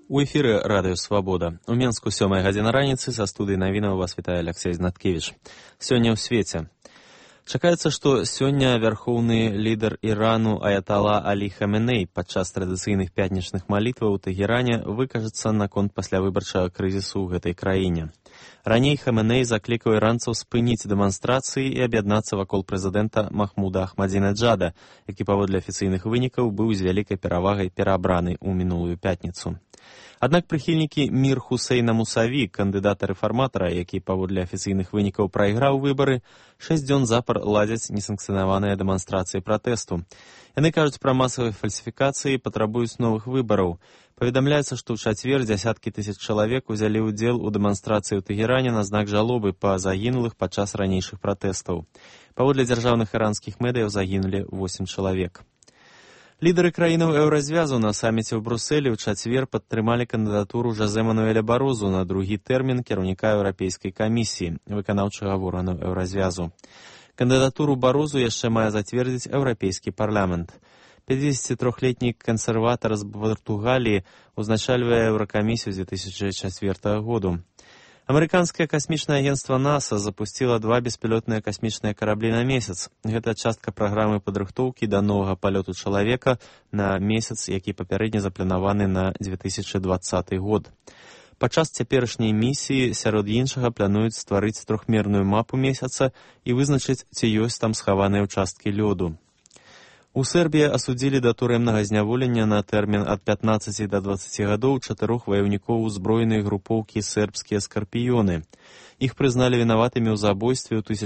У эфіры радыё «Свабода». У Менску 7 гадзіна раніцы, са студыі навінаў вас вітае Алексей Знаткевіч. Сёння ў свеце. Чакаецца, што сёння вярхоўны лідар Ірану аятала Алі Хаменей падчас традыцыйных пятнічных малітваў у Тэгеране выкажацца наконт паслявыбарчага крызісу ў гэтай краіне. Раней Хаменей заклікаў іранцаў спыніць дэманстрацыі і аб'яднацца вакол прэзідэнта Махмуда Ахмадзінеджада, які паводле афіцыйных вынікаў быў з вялікай перавагай пераабраны ў минулую пятніцу. Аднак прыхільнікі Мір Хусейна Мусаві, кандыдата-рэфарматара, які паводле афіцыйных вынікаў прайграў выбары, 6 дзён запар ладзяць несанкцыянаваныя дэманстрацыі пратэсту. Яны кажуць пра масавыя фальсіфікацыі і патрабуюць новых выбараў. Паведамляецца, што ў чацвер дзясяткі тысяч чалавек узялі ўдзел у дэманстрацыі ў Тэгеране на знак жалобы па загінулых падчас ранейшых пратэстаў. Паводле дзяржаўных іранскіх медыяў загінулі 8 чалавек. Лідары краінаў Еўразвязу на саміце ў Брусэлі ў чацвер падтрымалі кандыдатуру Жозе Мануэля Барозу на другі тэрмін кіраўніка Еўрапейскай камісіі, выканаўчага органу Еўразвязу. Кандыдатуру Барозу яшчэ мае зацвердзіць Еўрапейскі парламент. 53-летні кансерватар з Партугаліі узначальвае Еўракамісію з 2004 году. Амерыканскае касмічнае агенцтва НАСА запусціла 2 беспілотныя касмічныя караблі на месяц. Гэта частка праграмы падрыхтоўкі да новага палёту чалавека на месяц, які папярэдне запланаваны на 2020 год. Падчас цяперашняй місіі, сярод іншага, плануюць стварыць трохмерную мапу месяца і вызначыць, ці ёсць там схаваныя ўчасткі лёду. У Сербіі асудзілі да турэмнага зняволення на тэрмін ад 15 да 20 гадоў 4 ваяўнікоў узброенай групоўкі «Сербскія скарпіёны». Іх прызналі вінаватымі ў забойстве ў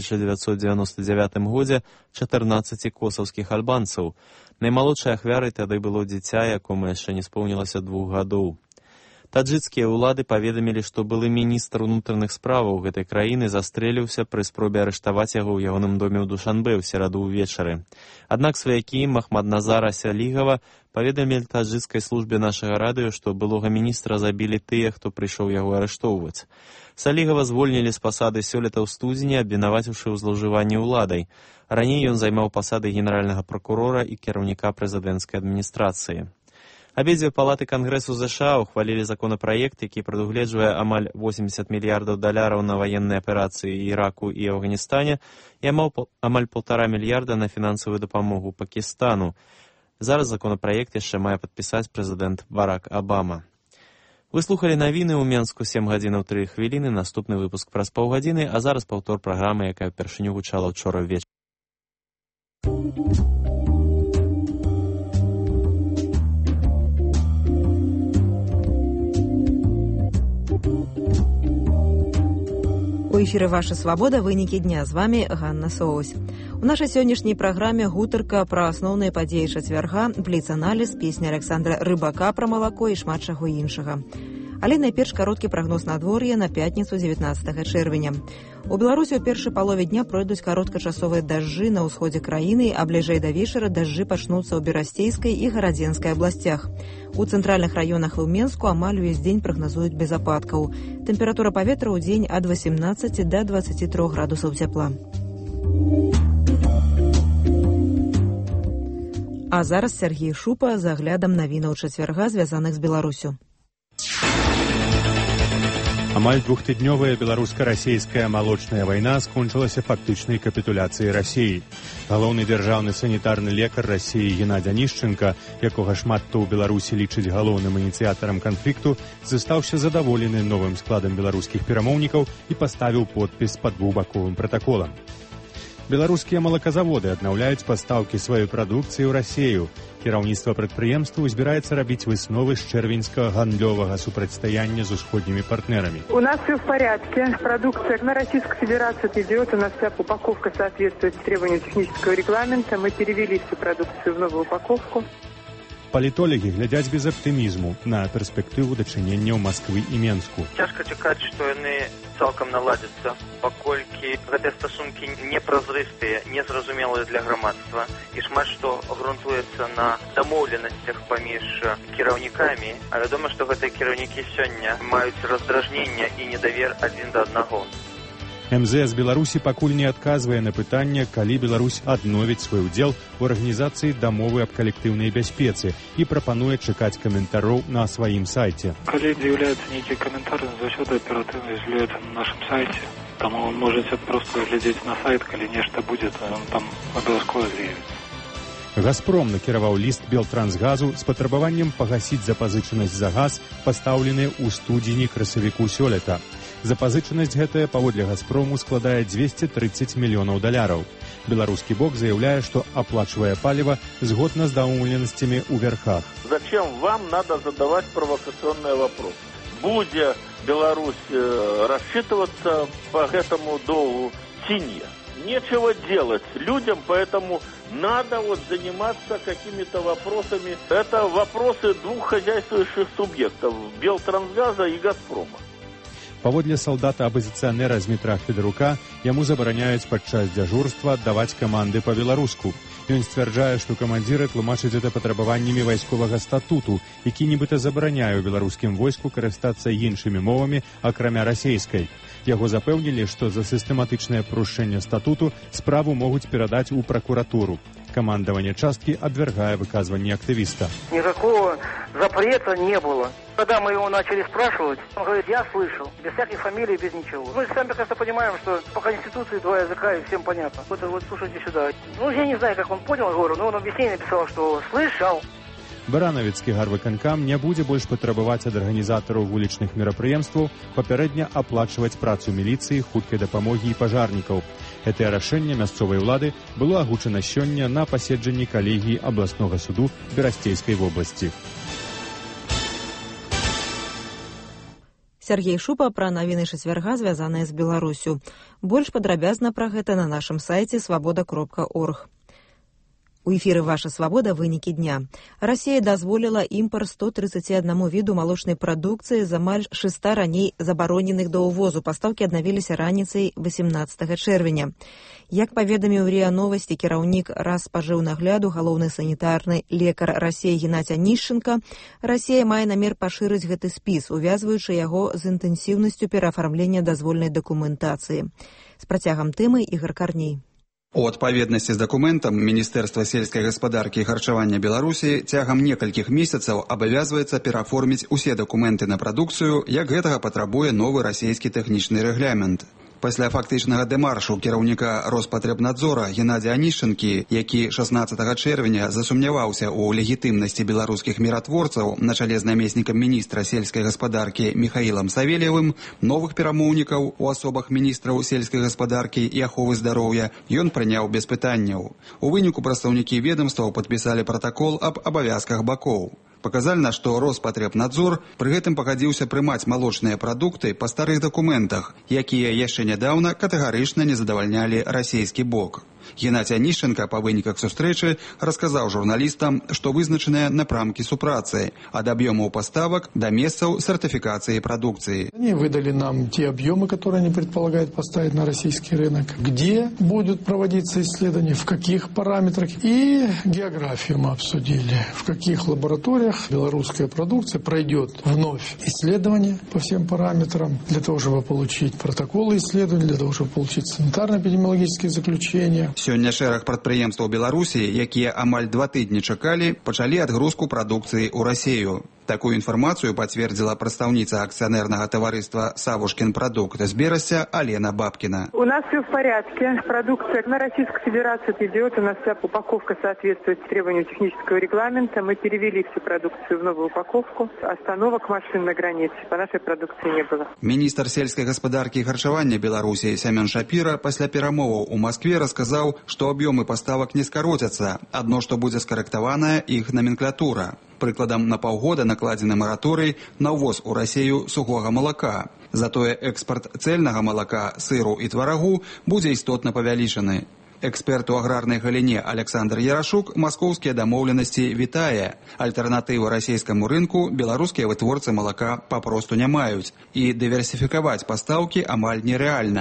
1999 годзе 14 косаўскіх альбанцаў. Наймалодшай ахвярай тады было дзіця, якому яшчэ не споўнілася 2 гадоў. Таджыкскія ўлады паведамілі, што былы міністр унутраных справаў гэтай краіны застрэліўся пры спробе арыштаваць яго ў ягоным доме ў Душанбе ў сераду ўвечары. Аднак сваякі Махмадназара Сялігава паведамілі таджыкскай службе нашага радыё, што былога міністра забілі тыя, хто прыйшоў яго арыштоўваць. Салігава звольнілі з пасады сёлета ў студзені, абвінаваціўшы ў злоўжыванні ўладай. Раней ён займаў пасады генеральнага пракурора і кіраўніка прэзідэнцкай адміністрацыі. Абедзве палаты Кангрэсу США ухвалілі законапраект, які прадугледжвае амаль $80 мільярдаў на ваенныя аперацыі Іраку і Афганістане і амаль 1,5 мільярда на фінансавую дапамогу Пакістану. Зараз законапраект яшчэ мае падпісаць прэзідэнт Барак Абама. Вы слухалі навіны ў Менску 7 гадзінаў 3 хвіліны, наступны выпуск праз паўгадзіны, а зараз паўтор праграмы, якая ўпершыню гучала ўчора ўвечары. У эфіры «Ваша свабода», вынікі дня. З вами Ганна Соусь. У нашай сённяшняй праграме гутарка пра асноўныя падзеі чацвярга, бліц-аналіз, песня Александра Рыбака пра малако і шмат чаго іншага. Але найперш кароткі прагноз надвор'я на пятніцу 19 чэрвеня. У Беларусі ў першай палове дня пройдуць кароткачасовыя дажджы на ўсходзе краіны, а бліжэй да вечара дажджы пачнуцца ў Берасцейскай і Гарадзенскай абласцях. У цэнтральных раёнах і ў Менску амаль увесь дзень прагназуюць без ападкаў. Тэмпература паветра ў дзень ад 18 да 23 градусаў цяпла. А зараз Сергей Шупа з аглядам навінаў чацвярга, звязаных з Беларусю. Амаль двухтыднёвая беларуска-расейская малочная вайна скончылася фактычнай капітуляцыяй Расіі. Галоўны дзяржаўны санітарны лекар Расіі Геннадзь Анішченка, якога шмат хто ў Беларусі лічыць галоўным ініцыятарам канфлікту, застаўся задаволены новым складам беларускіх перамоўнікаў і паставіў подпіс пад двухбаковым пратаколам. Беларускія малаказаводы аднаўляюць пастаўкі сваёй прадукцыі ў Расію. Кіраўніцтва прадпрыемстваў збіраецца рабіць высновы з чэрвеньскага гандлёвага супрацьстаяння з усходнімі партнерамі. У нас все в порядке. Продукция на Российской Федерации идет. У нас вся упаковка соответствует требованиям технического регламента. Мы перевели всю продукцию в новую упаковку. Палітолагі глядзяць без аптымізму на перспектыву дачыненняў Масквы і Менску. Цяжка чакаць, што яны цалкам наладзяцца, паколькі гэтыя стасункі непразрыстыя, незразумелыя для грамадства і шмат што грунтуецца на дамоўленасцях паміж кіраўнікамі, а вядома, што гэтыя кіраўнікі сёння маюць раздражнення і недавер адзін да аднаго. МЗС Беларусі пакуль не адказвае на пытанне, калі Беларусь адновіць свой удзел у арганізацыі дамовы аб калектыўнай бяспецы і прапануе чакаць каментароў на сваім сайце. Калі з'яўляецца нейкі каментар, заўсёды аператыўна з'яўляецца на нашым сайце. Таму можаце проста глядзець на сайт, калі нешта будзе, то ён там абавязкова з'явіцца. «Газпром» накіраваў ліст Белтрансгазу з патрабаваннем пагасіць запазычанасць за газ, пастаўлены ў студзені-красавіку сёлета. Запазычанасць гэтая, паводле «Газпрому», складае $230 мільёнаў. Беларускі бок заяўляе, што аплачвае паліва згодна з дамоўленасцямі ў верхах. Зачем вам надо задавать провокационные вопросы? Будет Беларусь рассчитываться по этому долгу ці нет? Нечего делать людям, поэтому надо заниматься какими-то вопросами. Это вопросы двух хозяйствующих субъектов – Белтрансгаза и «Газпрома». Паводле салдата-апазіцыянера Змітра Федарука, яму забараняюць падчас дзяжурства аддаваць каманды па-беларуску. Ён сцвярджае, што камандзіры тлумачаць гэта патрабаваннямі вайсковага статуту, які нібыта забараняе ў беларускім войску карыстацца іншымі мовамі, акрамя расейскай. Яго запэўнілі, што за сістэматычнае парушэнне статуту справу могуць перадаць у пракуратуру. Командование частки обвергая выказывание активиста. Никакого запрета не было. Когда мы его начали спрашивать, он говорит, я слышал, без всяких фамилий, без ничего. Мы сами прекрасно понимаем, что по Конституции два языка и всем понятно. Вот слушайте сюда. Ну, я не знаю, как он понял, говорю, но он объяснение написал, что слышал. Баранавіцкі гарвыканкам не будзе больш патрабаваць ад арганізатараў вулічных мерапрыемстваў папярэдне аплачваць працу міліцыі, хуткай дапамогі і пажарнікаў. Гэтае рашэнне мясцовай улады было агучана сёння на паседжанні калегіі абласнога суду Берасцейскай вобласці. Сергей Шупа пра навіны чацвярга, звязаныя з Беларусю. Больш падрабязна пра гэта на нашым сайце свабода.орг. У эфіры «Ваша свабода. Вынікі дня». Расія дазволіла імпорт 131 віду малочнай прадукцыі з амаль 600 раней забароненых да ўвозу. Пастаўкі аднавіліся раніцай 18 чэрвеня. Як паведаміў РИА Новасці кіраўнік Распажыўнагляду, галоўны санітарны лекар Расіі Геннадзь Анішченка, Расія мае намер пашырыць гэты спіс, увязваючы яго з інтэнсіўнасцю пераафармлення дазвольнай дакументацыі. З працягам тэмы Ігор Карней. У адпаведнасці з дакументам Міністэрства сельскай гаспадаркі і харчавання Беларусі цягам некалькіх месяцаў абавязваецца перааформіць усе дакументы на прадукцыю, як гэтага патрабуе новы расійскі тэхнічны рэгламент. Пасля фактычнага дэмаршу кіраўніка Роспатребнадзора Геннадзя Анішчэнкі, які 16 чэрвеня засумняваўся ў легітымнасці беларускіх міратворцаў на чале з намеснікам міністра сельскай гаспадаркі Міхаілам Савельевым, новых перамоўнікаў у асобах міністраў сельскай гаспадаркі і аховы здароўя ён прыняў без пытанняў. У выніку прадстаўнікі ведомстваў падпісалі пратакол аб абавязках бакоў. Паказальна, што Роспатребнадзор пры гэтым пагадзіўся прымаць малочныя прадукты па старых дакументах, якія яшчэ нядаўна катэгарычна не задавальнялі расійскі бок. Геннадзь Анішчэнка па выніках сустрэчы расказаў журналістам, што вызначаныя напрамкі супрацы ад аб'ёмаў паставак да месцаў сертификации продукции. Они выдали нам те объемы, которые они предполагают поставить на российский рынок, где будут проводиться исследования, в каких параметрах, и географию мы обсудили, в каких лабораториях белорусская продукция пройдет вновь исследования по всем параметрам, для того, чтобы получить протоколы исследований, для того, чтобы получить санитарно-эпидемиологические заключения. Сёння шэраг прадпрыемстваў Беларусі, якія амаль 2 тыдні чакалі, пачалі адгрузку прадукцыі ў Расію. Такую информацию подтвердила представница акционерного товариства «Савушкин продукт» из Берестя Алена Бабкина. У нас все в порядке. Продукция на Российскую Федерацию идет. У нас вся упаковка соответствует требованию технического регламента. Мы перевели всю продукцию в новую упаковку. Остановок машин на границе по нашей продукции не было. Министр сельской господарки и харчевания Беларуси Семен Шапира после перемоваў у Москве рассказал, что объемы поставок не скоротятся. Одно, что будет скорректована их номенклатура. Прыкладам, на паўгода накладзены мараторый на ўвоз у Расію сухога малака. Затое экспорт цельнага малака, сыру і тварагу будзе істотна павялічаны. Эксперт у аграрнай галіне Александр Ярашук маскоўскія дамоўленасці вітае. Альтэрнатывы расійскаму рынку беларускія вытворцы малака папросту не маюць, і дыверсіфікаваць пастаўкі амаль нерэальна.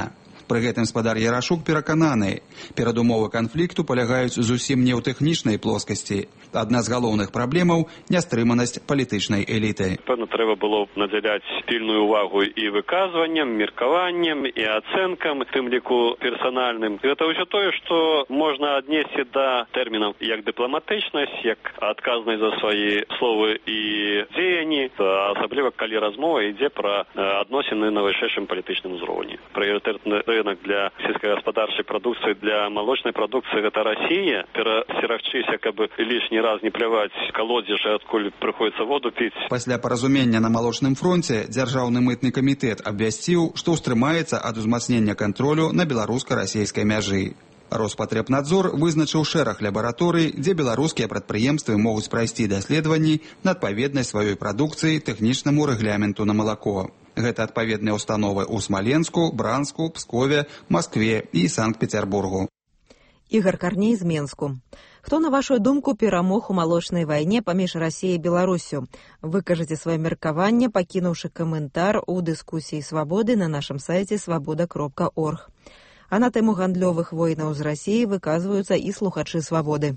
Пры гэтым спадар Ярашук перакананы, перадумовы канфлікту палягаюць зусім не ў тэхнічнай плоскасці. Адна з галоўных праблемаў – нястрыманасць палітычнай эліты. Пэўна, трэба было надзяляць пільную увагу і выказванням, меркаваннем, і ацэнкам, тым ліку персанальным. Гэта ўсё тое, што можна аднесці да тэрмінаў як дыпламатычнасць, як адказнасць за свае словы і дзеянні, асабліва калі размова ідзе пра адносіны на вышэйшым палітычным узроўні. Прыярытэтны рынок для сельскагаспадарчай прадукцыі, для малочнай прадукцыі гэта Расія. Перасцерагчыся, каб лішні раз не пляваць калодзежы, адкуль прыходзіцца воду піць. Пасля паразумення на малочным фронце Дзяржаўны мытны камітэт абвясціў, што ўстрымаецца ад узмацнення кантролю на беларуска-расійскай мяжы. Роспатребнадзор вызначыў шэраг лабараторый, дзе беларускія прадпрыемствы могуць прайсці даследаванні на адпаведнасць сваёй прадукцыі тэхнічнаму рэгламенту на малако. Гэта адпаведныя установы ў Смаленску, Бранску, Пскове, Маскве і Санкт-Петербургу. Ігор Карней з Менску. Хто, на вашу думку, перамог у малочнай вайне паміж Расіяй і Беларусю? Выкажыце сваё меркаванне, пакінуўшы каментар у дыскусіі «Свабоды» на нашым сайце свабода.орг. А на тэму гандлёвых войнаў з Россией выказываются и слухачи «Свободы».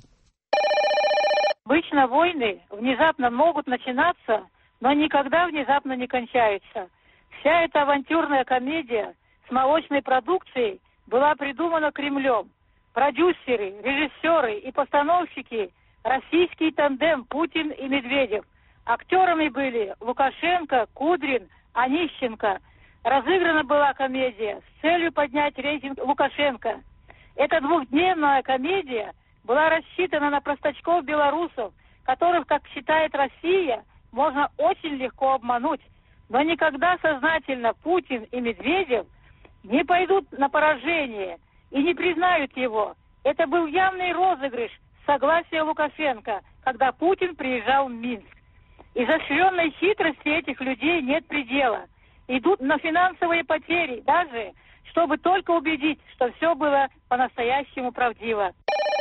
Обычно войны внезапно могут начинаться, но никогда внезапно не кончаются. Вся эта авантюрная комедия с молочной продукцией была придумана Кремлем. Продюсеры, режиссеры и постановщики – российский тандем Путин и Медведев. Актерами были Лукашенко, Кудрин, Онищенко. Разыграна была комедия с целью поднять рейтинг Лукашенко. Эта двухдневная комедия была рассчитана на простачков-белорусов, которых, как считает Россия, можно очень легко обмануть. Но никогда сознательно Путин и Медведев не пойдут на поражение и не признают его. Это был явный розыгрыш согласия Лукашенко, когда Путин приезжал в Минск. Изощренной хитрости этих людей нет предела. Идут на финансовые потери, даже чтобы только убедить, что все было по-настоящему правдиво.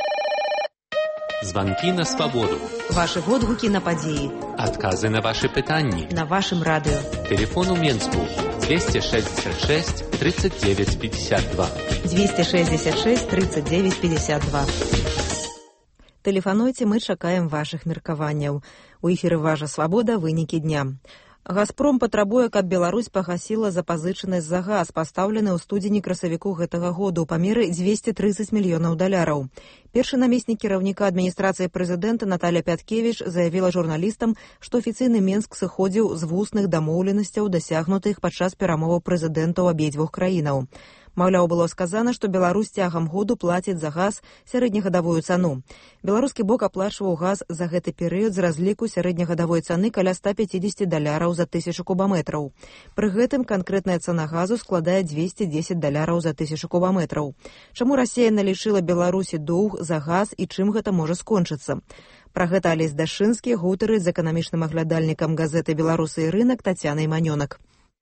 Звонки на свободу. Ваши водгуки на подеи. Отказы на ваши пытанни. На вашем радио. Телефон у Менску 266 39 52. 266 39 52. Телефануйте, мы чакаем ваших меркаванняў. У эфіры «Ваша свабода», вынікі дня. «Газпром» патрабуе, каб Беларусь пагасіла запазычанасць за газ, пастаўлены ў студзені-красавіку гэтага году ў памеры $230 мільёнаў. Першы намеснік кіраўніка адміністрацыі прэзідэнта Наталья Пяткевіч заявіла журналістам, што афіцыйны Менск сыходзіў з вусных дамоўленасцяў, дасягнутых падчас перамоваў прэзідэнтаў абедзвюх краінаў. Маўляў, было сказана, што Беларусь цягам году плаціць за газ сярэднегадавую цану. Беларускі бок аплачваў газ за гэты перыяд з разліку сярэднегадавой цаны каля $150 за 1000 кубаметраў. Пры гэтым канкрэтная цана газу складае $210 за 1000 кубаметраў. Чаму Расія налічыла Беларусі доўг за газ і чым гэта можа скончыцца? Пра гэта Алесь Дашынскі гутарыць з эканамічным аглядальнікам газеты «Беларусы і рынак» Тацянай Манёнак.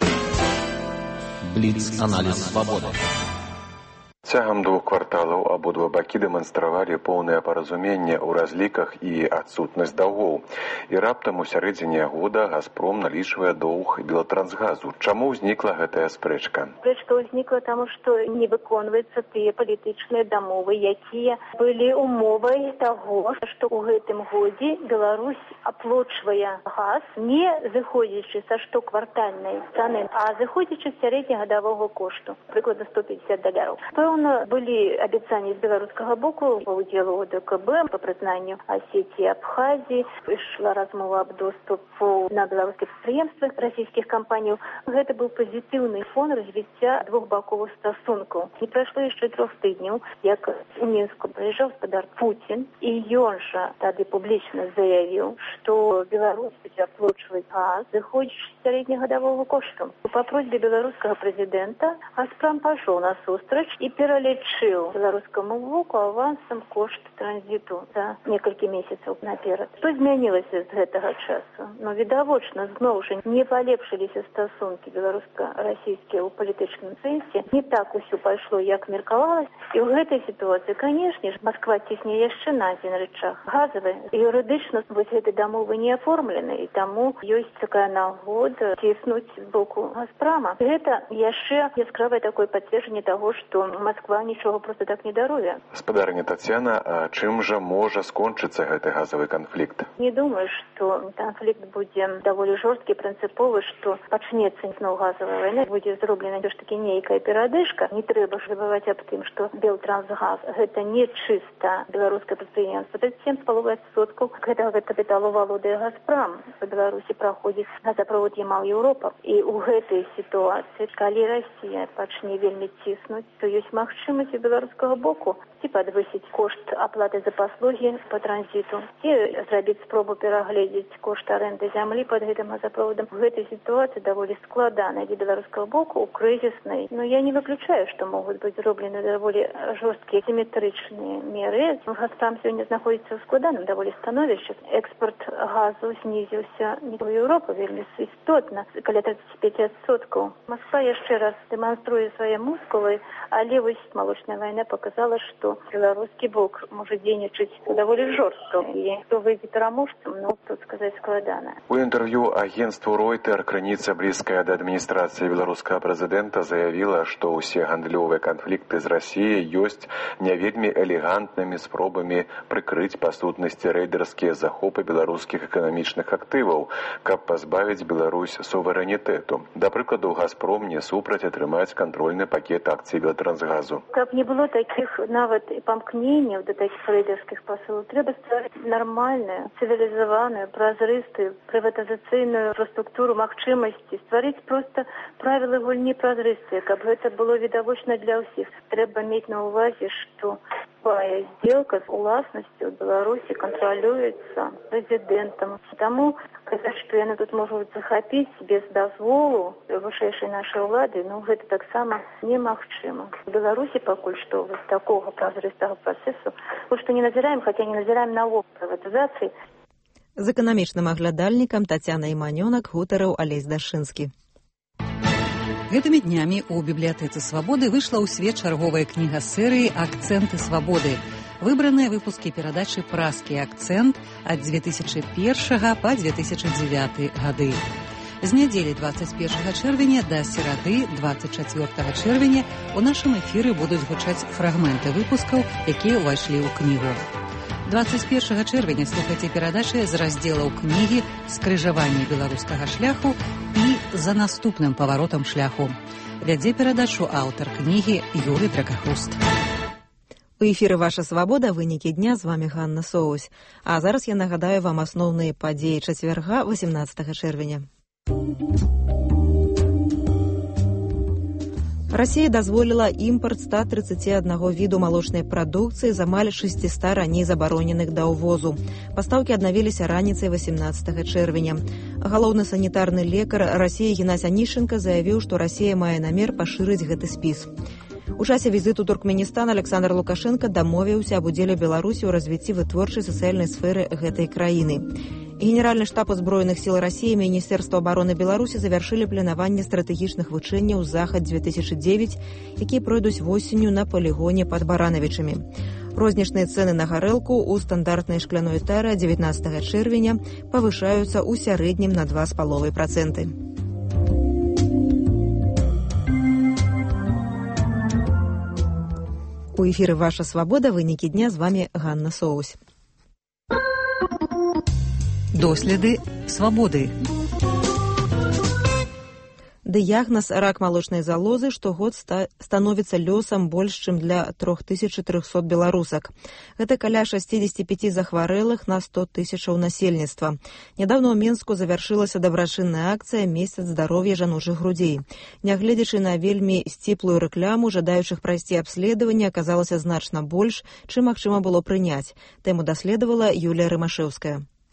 Бліц-аналіз «Свабода». Цягам 2 кварталаў абодва бакі дэманстравалі поўнае паразуменне ў разліках і адсутнасць даўгоў. І раптам у сярэдзіне года «Газпром» налічвае доўг Белатрансгазу. Чаму ўзнікла гэтая спрэчка? Спрэчка ўзнікла таму, што не выконваюцца тыя палітычныя дамовы, якія былі умовай таго, што ў гэтым годзе Беларусь аплачвае газ не зыходзячы са штоквартальнай цаны, а зыходзячы з сярэднегадавога кошту, прыкладна $150. Были обещания с белорусского боку по уделу ОДКБ, по признанию Осетии и Абхазии. Шла размова об доступу на белорусских предприятиях российских компаний. Это был позитивный фон развития двухбоковых стосунков. Не прошло еще 3 тижнів, як у Минску приезжал господар Путин, и он же тогда публично заявил, что Беларусь будет оплачивать газ, заходящий с среднегодового кошта. По просьбе белорусского президента «Газпром» пошел на сустрач и пералічыў беларускаму боку авансам кошт транзіту за некалькі месяцаў наперад. Што змянілася з гэтага часу? Ну, відавочна, зноў жа не палепшыліся стасункі беларуска-расійскія ў палітычным сэнсе. Не так усё пайшло, як меркавалася. І ў гэтай сітуацыі, канешне ж, Масква цісне яшчэ на адзін рычаг газавы. Юрыдычна вось гэтай дамовы не аформлены, і таму ёсць такая нагода ціснуць з боку Газпрома. Гэта яшчэ яскравае такое пацверджанне таго, што Масква нічога проста так не даруе. Гаспадарыня Тацяна, а чым жа можа скончыцца гэты газавы канфлікт? Не думаю, што канфлікт будзе даволі жорсткі, прынцыповы, што пачнецца зноў газавая вайна, будзе зроблена ж такі нейкая перадышка. Не трэба ж забываць аб тым, што Белтрансгаз гэта не чыста беларускае прадпрыемства. 7,5% гэтага капіталу валодае Газпром. Па Беларусі праходзіць газаправод Ямал-Еўропа. І ў гэтай сітуацыі, калі Расія пачне вельмі ціснуць, то ёсць магчымасць у беларускага боку ці падвысіць кошт аплаты за паслугі па транзіту, ці зрабіць спробу перагледзець кошт арэнды зямлі пад гэтым газаправодам. У гэтай сітуацыі даволі складанай для беларускага боку, у крызіснай. Но я не выключаю, што могуць быць зроблены даволі жорсткія сіметрычныя меры. Газпром сёння знаходзіцца ў складаным даволі становішчы. Экспорт газу знізіўся не ў Еўропу вельмі істотна, каля 35%. Масква яшчэ раз дэманструе свае мускулы, але вось малочная вайна показала, што беларускі бок можа дзейнічаць даволі жорстка. І хто выйдзе пераможцам, ну, тут сказаць складана. У інтэрв'ю агенству Reuters крыніца, блізкая да адміністрацыі беларускага прэзідэнта, заявіла, што ўсе гандлёвыя канфлікты з Расіяй ёсць не вельмі элегантнымі спробамі прыкрыць па сутнасці рэйдэрскія захопы беларускіх эканамічных актываў, каб пазбавіць Беларусь суверэнітэту. Да прыкладу, Газпром не супраць атрымаць кантрольны пакет акцый Белтрансгазу. Каб не было такіх нават і памкненняў да такіх рэйдэрскіх пасылаў, трэба стварыць нармальную, цывілізаваную, празрыстую, прыватызацыйную інфраструктуру магчымасці, стварыць проста правілы гульні празрыстыя, каб гэта было відавочна для ўсіх. Трэба мець на ўвазе, што любая сделка з уласнасцю Беларусі кантралюецца прэзідэнтам. Таму казаць, што яны тут можуць захапіць без дазволу вышэйшай нашай улады, ну гэта таксама немагчыма. У Беларусі пакуль што вось такога празрыстага працэсу мы што не назіраем, хаця не назіраем навок прыватызацыі. З эканамічным аглядальнікам Тацяна Іманёнак гутарыў Алесь Дашынскі. Гэтымі днямі ў бібліятэцы «Свабоды» выйшла ў свет чарговая кніга серыі «Акцэнты свабоды». Выбраныя выпускі перадачы «Празкі акцэнт» ад 2001 па 2009 гады. З нядзелі 21 чэрвеня да серады 24 чэрвеня у нашым эфіры будуць гучаць фрагменты выпускаў, якія ўвайшлі ў кнігу. 21 чэрвеня слухайце перадачы з раздзелаў кнігі «Скрыжаванне беларускага шляху» і «За наступным паваротам шляху». Вядзе перадачу аўтар кнігі Юрый Дракахруст. У эфіры «Ваша свабода», вынікі дня, з вами Ганна Соусь. А зараз я нагадаю вам асноўныя падзеі чацвярга 18 чэрвеня. Расія дазволіла імпарт 131 віду малочнай прадукцыі з амаль 600 раней забароненых да ўвозу. Пастаўкі аднавіліся раніцай 18 чэрвеня. Галоўны санітарны лекар Расіі Геннадзь Анішченка заявіў, што Расія мае намер пашырыць гэты спіс. У часе візіту Туркменістан Александр Лукашенко дамовіўся аб удзеле Беларусі ў развіцці вытворчай сацыяльнай сферы гэтай краіны. Генеральны штаб узброеных сіл Расіі і Міністэрства абароны Беларусі завяршылі планаванне стратэгічных вучэнняў «Захад-2009», якія пройдуць восенню на палігоне пад Баранавічамі. Рознічныя цэны на гарэлку ў стандартнай шкляной таре 19 чэрвеня павышаюцца ў сярэднім на 2,5%. У эфіры «Ваша свабода», вынікі дня, з вами Ганна Соусь. Доследы свабоды. Дыягназ рак малочнай залозы штогод становіцца лёсам больш, чым для 3300 беларусак. Гэта каля 65 захварэлых на 100 тысячаў насельніцтва. Нядаўна ў Менску завяршылася дабрачынная акцыя «Месяц здароўя жаночых грудзей». Нягледзячы на вельмі сціплую рэкляму, жадаючых прайсці абследаванне аказалася значна больш, чым магчыма было прыняць. Тэму даследавала Юлія Рымашэўская.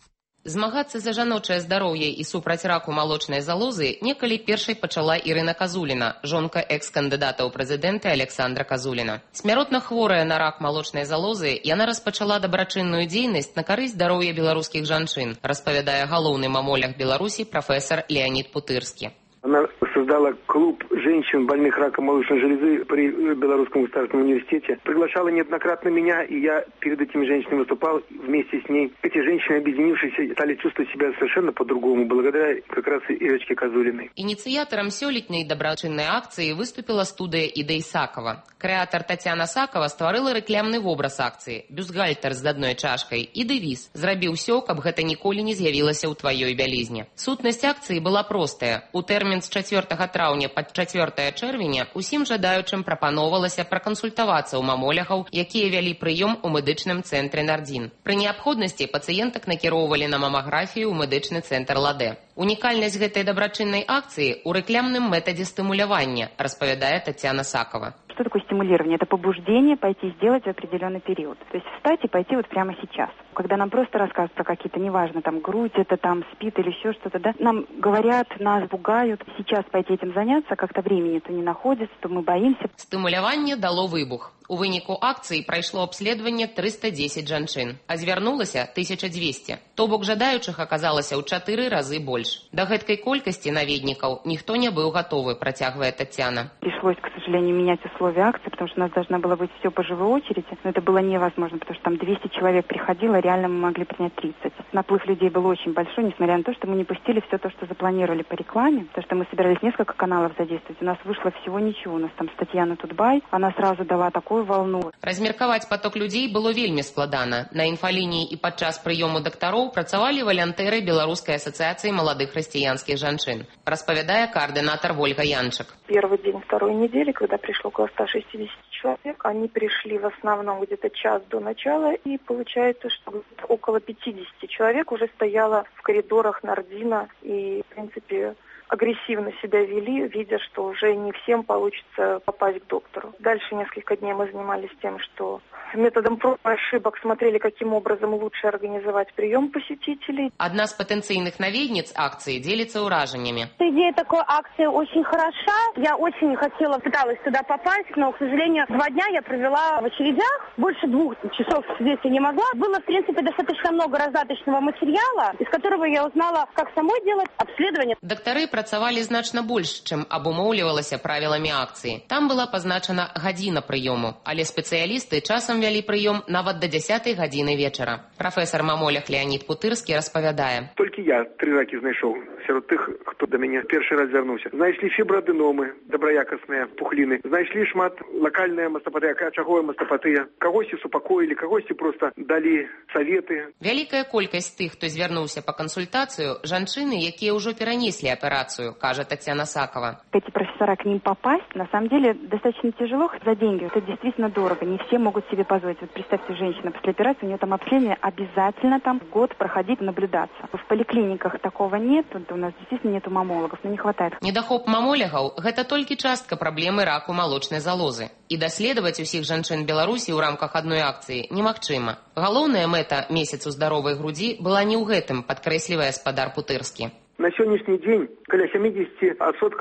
Змагацца за жаночае здароўе і супраць раку малочнай залозы некалі першай пачала Ірына Казуліна, жонка экс-кандыдата ў прэзідэнты Александра Казуліна. Смяротна хворая на рак малочнай залозы, яна распачала дабрачынную дзейнасць на карысць здароўя беларускіх жанчын, распавядае галоўны мамолях Беларусі прафесор Леонид Путырскі. Она создала клуб женщин, больных раком молочной железы при Белорусском государственном университете. Приглашала неоднократно меня, и я перед этими женщинами выступал вместе с ней. Эти женщины, объединившись, стали чувствовать себя совершенно по-другому, благодаря как раз Ирочке Казулиной. Инициатором сёлетняй добрачыннай акцыі выступила студыя Іда Ісакова. Крэатар Тацяна Сакова стварыла рэклямны вобраз акцыі, бюстгальтер з адной чашкай і дэвіз «Зрабі ўсё, каб гэта ніколі не з'явілася ў тваёй бялізне». Сутнасць акцыі была простая. У тэрмін з 4 траўня пад 4 чэрвеня усім жадаючым прапаноўвалася пракансультавацца ў мамолягаў, якія вялі прыём у медычным цэнтры Нардзін. Пры неабходнасці пацыентак накіроўвалі на мамаграфію ў медычны цэнтр Ладэ. Унікальнасць гэтай дабрачыннай акцыі ў рэклямным метадзе стымулявання, распавядае Тацяна Сакова. Что такое стимулирование? Это побуждение пойти сделать в определенный период. То есть встать и пойти вот прямо сейчас. Когда нам просто рассказывают про какие-то, неважно, там грудь, это там спит или еще что-то, да, нам говорят, нас пугают. Сейчас пойти этим заняться, как-то времени-то не находится, то мы боимся. Стымуляванне дало выбух. У выніку акцыі прайшло абследаванне 310 жанчын, а звярнулася 1200. То бок жадаючых аказалася ў 4 разы больш. Да гэткай колькасці наведнікаў ніхто не быў гатовы, працягвае Татьяна. Пришлось, к сожалению, менять условия акции, потому что у нас должна была быть все по живой очереди, но это было невозможно, потому что там 200 человек приходило, реально мы могли принять 30. Наплыв людей был очень большой, несмотря на то, что мы не пустили все то, что запланировали по рекламе, потому что мы собирались несколько каналов задействовать. У нас вышло всего ничего. У нас там Татьяна Тутбай, она сразу дала такую волну. Размеркаваць поток людзей было вельмі складана. На інфалініі і падчас прыёму дактароў працавалі валянтэры Беларускай асацыяцыі маладых хрысціянскіх жанчын, распавядае координатор Вольга Янчик. Первый день второй недели, когда пришло около 160 человек, они пришли в основном где-то час до начала, и получается, что около 50 человек уже стояло в коридорах Нардзина, и, в принципе, агрессивно себя вели, видя, что уже не всем получится попасть к доктору. Дальше несколько дней мы занимались тем, что методом проб и ошибок смотрели, каким образом лучше организовать прием посетителей. Одна з патэнцыйных наведниц акции делится уражениями. Идея такой акции очень хороша. Я очень пыталась туда попасть, но, к сожалению, 2 дня я провела в очередях. Больше 2 часов здесь я не могла. Было, в принципе, достаточно много раздаточного материала, из которого я узнала, как самой делать обследование. Дактары працавалі значна больш, чым абумоўлівалася правіламі акцыі. Там была пазначана гадзіна прыёму, але спецыялісты часам вялі прыём нават да 10 гадзіны вечара. Прафесор мамолях Леонид Путырскі распавядае. Толькі я 3 ракі знайшоў сярод тых, хто да мяне першы раз звярнуўся. Знайшлі фіброадэномы, добраякасныя пухліны, знайшлі шмат лакальная мастапатыя, ачаговая мастапатыя. Кагосьці супакоілі, кагосьці проста далі саветы. Вялікая колькасць тых, хто звярнуўся па кансультацыю, жанчыны, якія ўжо перанеслі операцию, кажет Татьяна Сакова. Эти профессора к ним попасть, на самом деле, достаточно тяжело за деньги. Это действительно дорого. Не все могут себе позволить. Вот представьте, женщина после операции, у нее там обследование обязательно там год проходить, наблюдаться. В поликлиниках такого нет. У нас действительно нету мамологов, но не хватает. Недахоп мамолягаў – гэта толькі частка праблемы раку малочнай залозы. І даследаваць усіх жанчын Беларусі ў рамках адной акцыі немагчыма. Галоўная мэта месяцу здаровай грудзі была не ў гэтым, падкрэслівае спадар Путырскі. На сённяшні дзень каля 70%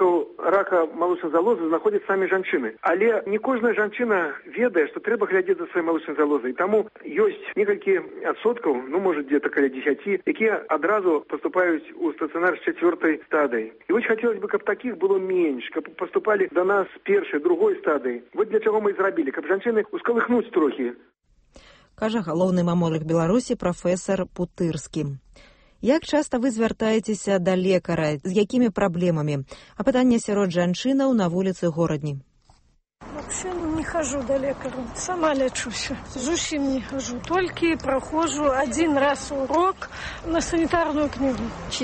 рака малочнай залозы знаходзяць самі жанчыны. Але не кожная жанчына ведае, што трэба глядзець за сваёй малочнай залозай. Таму ёсць некалькі адсоткаў, можа где-то каля 10, якія адразу паступаюць у стацыянар з 4 стадыі. І вось хацелось бы, каб такіх было менш, каб паступалі да нас з 1-й, 2-й стадыі. Вот для чаго мы і зрабілі, каб жанчыны ускалыхнуць трохі. Кажа галоўны мамолог Беларусі прафесор Путырскі. Як часта вы звяртаецеся да лекара, з якімі праблемамі? Апытанне сярод жанчынаў на вуліцы горадні. Вообще не хожу до лекаря, сама лечусь. Зусім не хожу, только прохожу 1 раз урок на санитарную книгу.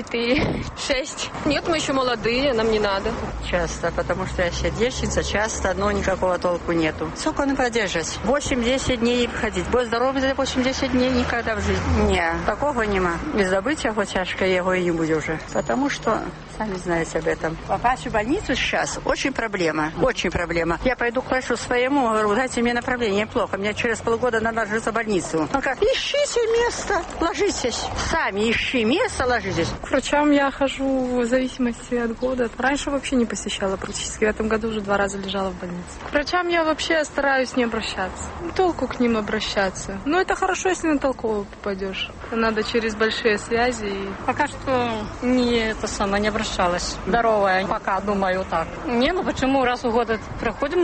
4, 6. Нет, мы еще молодые, нам не надо. Часто, потому что я сердечница, часто, но никакого толку нету. Сколько он продержать? 8-10 дней ходить. Будь здоровый за 8-10 дней никогда в жизни. Не, такого нема. Без забыть его тяжко, его и не будет уже. Потому что, сами знаете об этом. Попасть в больницу сейчас очень проблема, очень проблема. Я пойду к Прошу своему, говорю, дайте мне направление, плохо. Мне через полгода надо ложиться в больницу. Он говорит, ищите место, ложитесь. Сами ищи место, ложитесь. К врачам я хожу в зависимости от года. Раньше вообще не посещала практически. В этом году уже 2 раза лежала в больнице. К врачам я вообще стараюсь не обращаться. Толку к ним обращаться. Но это хорошо, если на толково попадешь. Надо через большие связи. Пока что не обращалась. Здоровая, пока думаю так. Не, ну почему? Раз в год проходим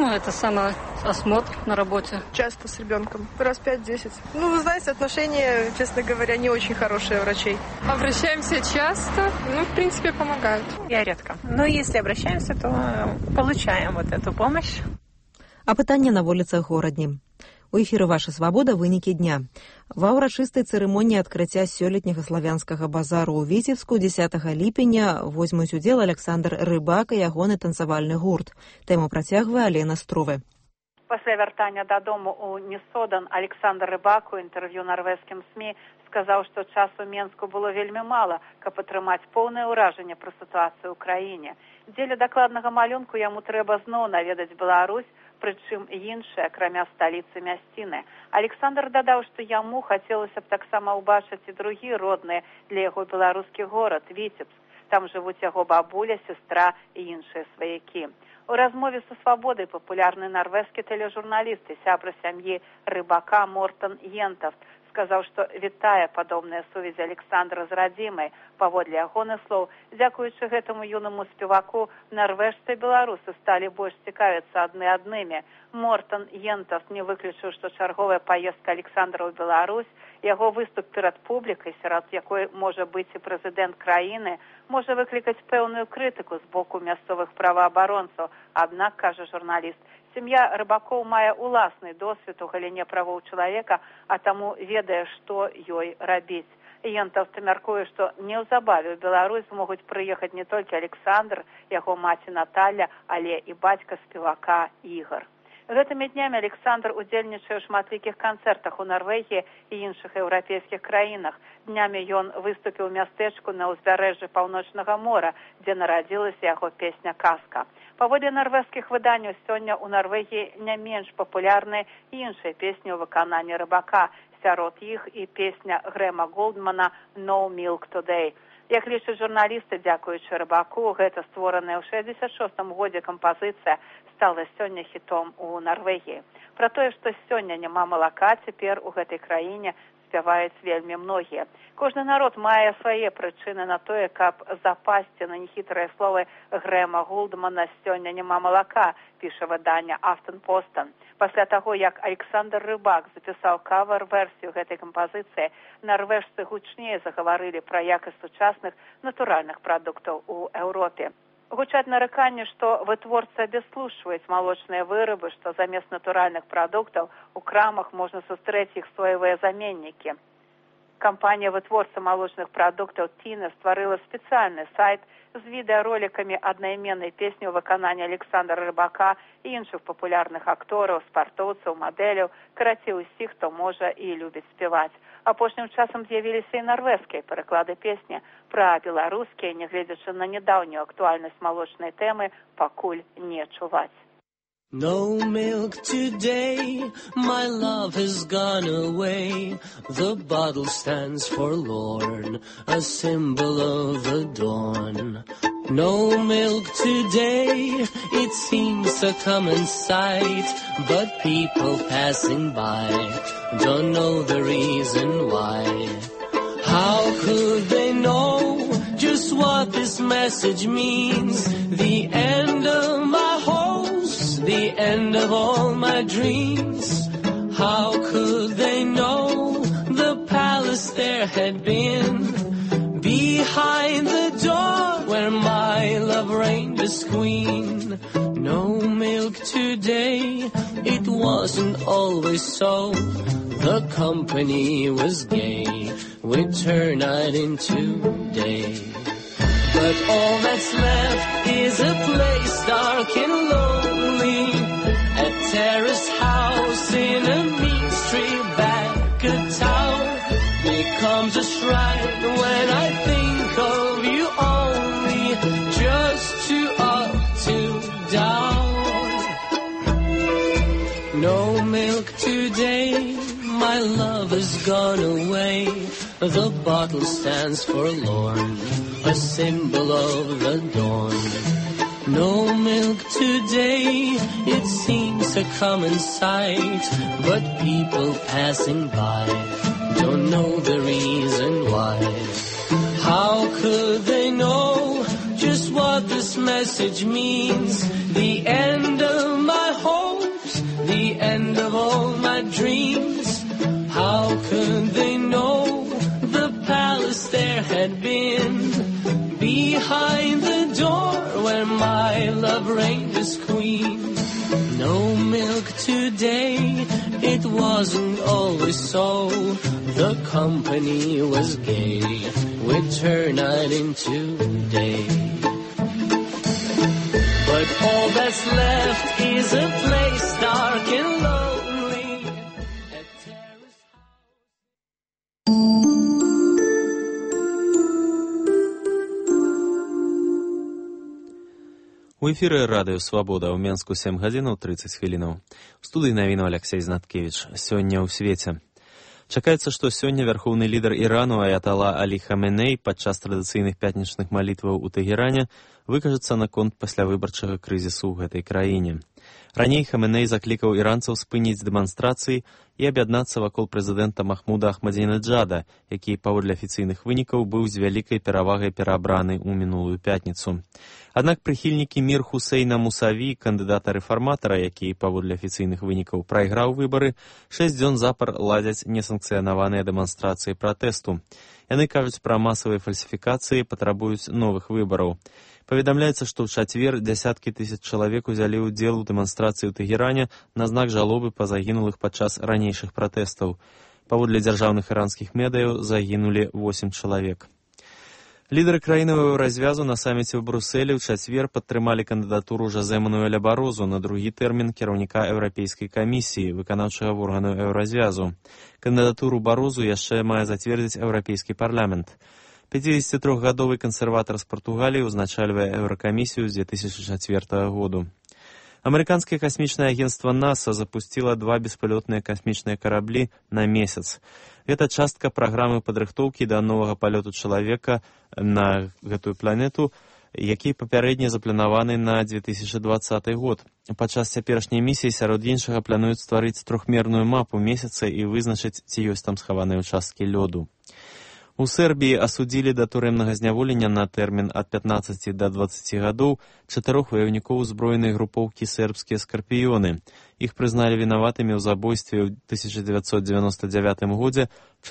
осмотр на работе. Часто с ребенком. Раз 5-10. Ну, вы знаете, отношения, честно говоря, не очень хорошие врачей. Обращаемся часто. Ну, в принципе, помогают. Я редко. Но если обращаемся, то получаем вот эту помощь. Апытанне на вуліцах горадні. У эфіры «Ваша свабода» вынікі дня. Ва ўрачыстай цырымоніі адкрыцця сёлетняга славянскага базару ў Віцебску 10 ліпеня возьмуць удзел Александр Рыбак і ягоны танцавальны гурт. Тэму працягвае Алена Струве. Пасля вяртання дадому ў Несодан Александр Рыбак у інтэрв'ю нарвежскім СМІ сказаў, што часу Менску было вельмі мала, каб атрымаць поўнае ўражанне пра сітуацыю ў краіне. Дзеля дакладнага малюнку яму трэба зноў наведаць Беларусь, прычым іншыя, акрамя сталіцы мясціны. Александр дадаў, што яму хацелася б таксама ўбачыць і другі родны для яго беларускі горад Віцебск. Там жывуць яго бабуля, сестра і іншыя сваякі. У размове са свабодай папулярны нарвежскі тэлежурналіст і сябра сям'і Рыбака Мортон Йентафт сказаў, што вітае падобныя сувязі Александра з радзімай. Паводле ягоных слоў, дзякуючы гэтаму юнаму спеваку, нарвежцы і беларусы сталі больш цікавіцца адны аднымі. Мортон Йентафт не выключыў, што чарговая паездка Александра ў Беларусь, яго выступ перад публікай, сярод якой можа быць і прэзідэнт краіны, можа выклікаць пэўную крытыку з боку мясцовых праваабаронцаў. Аднак, кажа журналіст, сям'я Рыбакоў мае ўласны досвед у галіне правоў чалавека, а таму ведае, што ёй рабіць. Йентафт мяркуе, што неўзабаве ў Беларусь змогуць прыехаць не толькі Александр, яго маці Наталля, але і бацька спевака Ігар. Гэтымі днямі Александр удзельнічае ў шматлікіх канцэртах у Нарвегіі і іншых еўрапейскіх краінах. Днямі ён выступіў у мястэчку на ўзбярэжжы Паўночнага мора, дзе нарадзілася яго песня «Казка». Паводле нарвежскіх выданняў, сёння ў Нарвегіі не менш папулярныя іншыя песні ў выкананні Рыбака. Сярод іх і песня Грэма Голдмана «No Milk Today». Як лічаць журналісты, дзякуючы Рыбаку, гэта створаная ў 66-м годзе кампазіцыя стала сёння хітом у Нарвегіі. Пра тое, што сёння няма малака, цяпер у гэтай краіне спяваюць вельмі многія. Кожны народ мае свае прычыны на тое, каб запасці на нехітрыя словы Грэма Голдмана «Сёння няма малака», піша выданне «Афтенпостен». Пасля таго, як Александр Рыбак запісаў кавер-версію гэтай кампазіцыі, нарвежцы гучней загаварылі пра якасць сучасных натуральных прадуктаў у Еўропе. Гучаць нараканні, што вытворцы абяслушваюць малочныя вырабы, што замест натуральных прадуктаў у крамах можна сустрэць іх соевыя заменнікі. Кампанія вытворца малочных прадуктаў «Тіна» стварыла спецыяльны сайт з відэаролікамі аднайменнай песні ў выкананні Александра Рыбака і іншых папулярных актораў, спартоўцаў, мадэляў, карацей усіх, хто можа і любіць спяваць. Апошнім часам з'явіліся і нарвежскія пераклады песні. Пра беларускія, нягледзячы на нядаўнюю актуальнасць малочнай тэмы, пакуль не чуваць. No milk today, my love has gone away. The bottle stands forlorn, a symbol of the dawn. No milk today, it seems a common sight, but people passing by don't know the reason why. How could they know just what this message means? The end of my hopes, the end of all my dreams. How could they know the palace there had been behind the door where my love reigned as queen? No milk today, it wasn't always so. The company was gay, we'd turn night into day. But all that's left is a place dark and lonely, a terrace house in a mean street back of town. Becomes a shrine when I think of you only, just too up, too down. has gone away. The bottle stands forlorn, a symbol of the dawn. No milk today, it seems a common sight, but people passing by don't know the reason why. How could they know just what this message means? The end of my hopes, the end of all my dreams. How could they know the palace there had been behind the door where my love reigned as queen? No milk today, it wasn't always so. The company was gay, we'd turn night into day. But all that's left is a place dark and lonely. У эфіры радыё «Свабода» ў Менску 7 гадзінаў 30 хвілінаў. У студыі навіну Алексей Знаткевич. Сёння ў свеце. Чакаецца, што сёння вярхоўны лідар Ірану аятала Алі Хаменей падчас традыцыйных пятнічных малітваў у Тэгеране выкажацца наконт паслявыбарчага крызісу ў гэтай краіне. Раней Хаменей заклікаў іранцаў спыніць дэманстрацыі і аб'яднацца вакол прэзідэнта Махмуда Ахмадзінеджада, які, паводле афіцыйных вынікаў, быў з вялікай перавагай пераабраны ў минулую пятніцу. Аднак прыхільнікі Мір Хусейна Мусаві, кандыдата-рэфарматара, які, паводле афіцыйных вынікаў, прайграў выбары, 6 дзён запар ладзяць несанкцыянаваныя дэманстрацыі пратэсту. Яны кажуць пра масавыя фальсіфікацыі, патрабуюць новых выбараў. Паведамляецца, што ў чацвер дзясяткі тысяч чалавек узялі ўдзел у дэманстрацыі ў Тэгеране на знак жалобы па загінулых падчас ранейшых пратэстаў. Паводле дзяржаўных іранскіх медыяў загінулі 8 чалавек. Лідары краінавага развязу на саміце ў Брусэлі ў чацвер падтрымалі кандыдатуру Жозе Мануэля Барозу на другі тэрмін кіраўніка Еўрапейскай камісіі, выканаўчага органу Еўразвязу. Кандыдатуру Барозу яшчэ мае зацвердзіць Еўрапейскі парламент. 53-гадовы кансерватар з Партугаліі узначальвае Еўракамісію з 2004 году. Амерыканскае касмічнае агенцтва НАСА запусціла 2 беспалётныя касмічныя караблі на месяц. Гэта частка праграмы падрыхтоўкі да новага палёту чалавека на гэтую планету, які папярэдне запланаваны на 2020 год. Падчас цяперашняй місіі сярод іншага плануюць стварыць трохмерную мапу месяца і вызначыць, ці ёсць там схаваныя ўчасткі лёду. У Сербіі асудзілі да турэмнага зняволення на тэрмін ад 15 да 20 гадоў 4 ваяўнікоў узброенай групоўкі сербскія скарпіёны. Іх прызналі вінаватымі ў забойстве ў 1999 годзе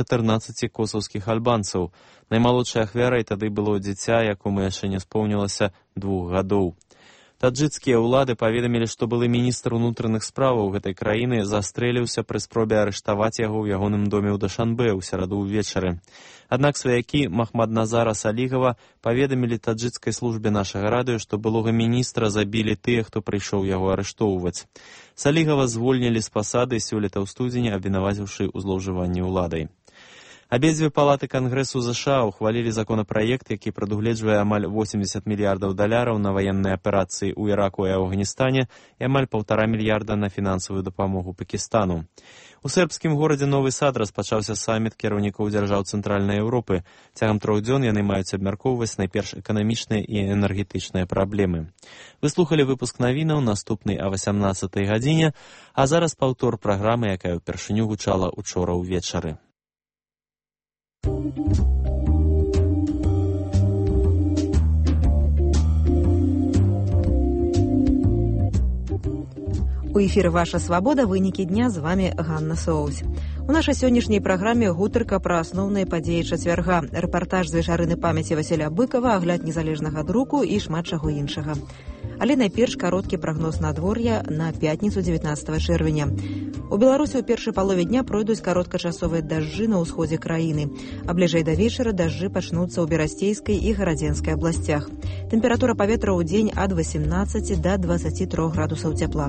14 косаўскіх альбанцаў. Наймалодшай ахвярай тады было дзіця, якому яшчэ не споўнілася 2 гадоў. Таджыкскія ўлады паведамілі, што былы міністр унутраных справаў гэтай краіны застрэліўся пры спробе арыштаваць яго ў ягоным доме ў Душанбе ў сераду ўвечары. Аднак сваякі Махмадназара Салігава паведамілі таджыкскай службе нашага радыё, што былога міністра забілі тыя, хто прыйшоў яго арыштоўваць. Салігава звольнілі з пасады сёлета ў студзені, абвінаваціўшы ў злоўжыванні ўладай. Абедзве палаты Кангрэсу США ухвалілі законапраект, які прадугледжвае амаль $80 мільярдаў на ваенныя аперацыі ў Іраку і Афганістане і амаль $1,5 мільярда на фінансавую дапамогу Пакістану. У сербскім горадзе Новы Сад распачаўся саміт кіраўнікоў дзяржаў Цэнтральнай Еўропы. Цягам 3 дзён яны маюць абмяркоўваць найперш эканамічныя і энергетычныя праблемы. Вы слухалі выпуск навінаў, наступны о 18 гадзіне, а зараз паўтор праграмы, якая ўпершыню гучала учора ўвечары. У эфіры «Ваша свабода», вынікі дня, з вами Ганна Соусь. У нашай сённяшняй праграме гутарка пра асноўныя падзеі чацвярга, рэпартаж з вечарыны памяці Васіля Быкова, агляд незалежнага друку і шмат чаго іншага. Але найперш кароткі прагноз надвор'я на пятніцу 19 чэрвеня. У Беларусі ў першай палове дня пройдуць кароткачасовыя дажджы на ўсходзе краіны. А бліжэй да вечара дажджы пачнуцца ў Берасцейскай і Гарадзенскай абласцях. Тэмпература паветра ў дзень ад 18 да 23 градусаў цяпла.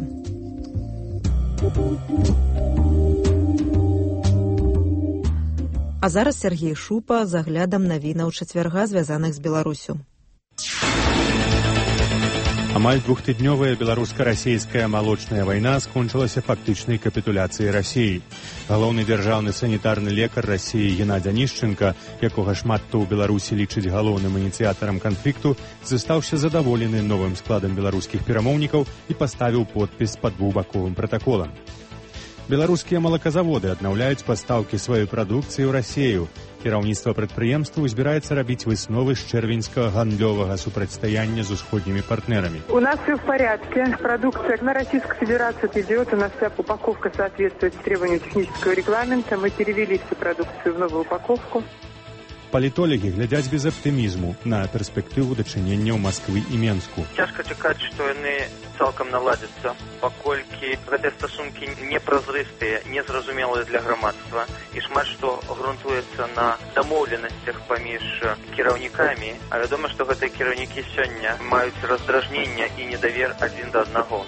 А зараз Сергей Шупа з аглядам навінаў чацвярга, звязаных з Беларусю. Амаль двухтыднёвая беларуска-расейская малочная вайна скончылася фактычнай капітуляцыяй Расіі. Галоўны дзяржаўны санітарны лекар Расіі Геннадзь Анішченка, якога шмат хто ў Беларусі лічыць галоўным ініцыятарам канфлікту, застаўся задаволены новым складам беларускіх перамоўнікаў і паставіў подпіс пад двухбаковым пратаколам. Беларускія малаказаводы аднаўляюць пастаўкі сваёй прадукцыі ў Расію. Кіраўніцтва прадпрыемстваў збіраецца рабіць высновы з чэрвеньскага гандлёвага супрацьстаяння з усходнімі партнерамі. У нас все в порядке. Продукция на Российскую Федерацию идет. У нас вся упаковка соответствует требованию технического регламента. Мы перевели всю продукцию в новую упаковку. Палітолагі глядзяць без аптымізму на перспектыву дачынення ў Масквы і Менску. Цяжка чакаць, што яны цалкам наладзяцца, паколькі гэтыя стасункі непразрыстыя, незразумелыя для грамадства і шмат што грунтуецца на дамоўленасцях паміж кіраўнікамі, а вядома, што гэтыя кіраўнікі сёння маюць раздражнення і недавер адзін да аднаго.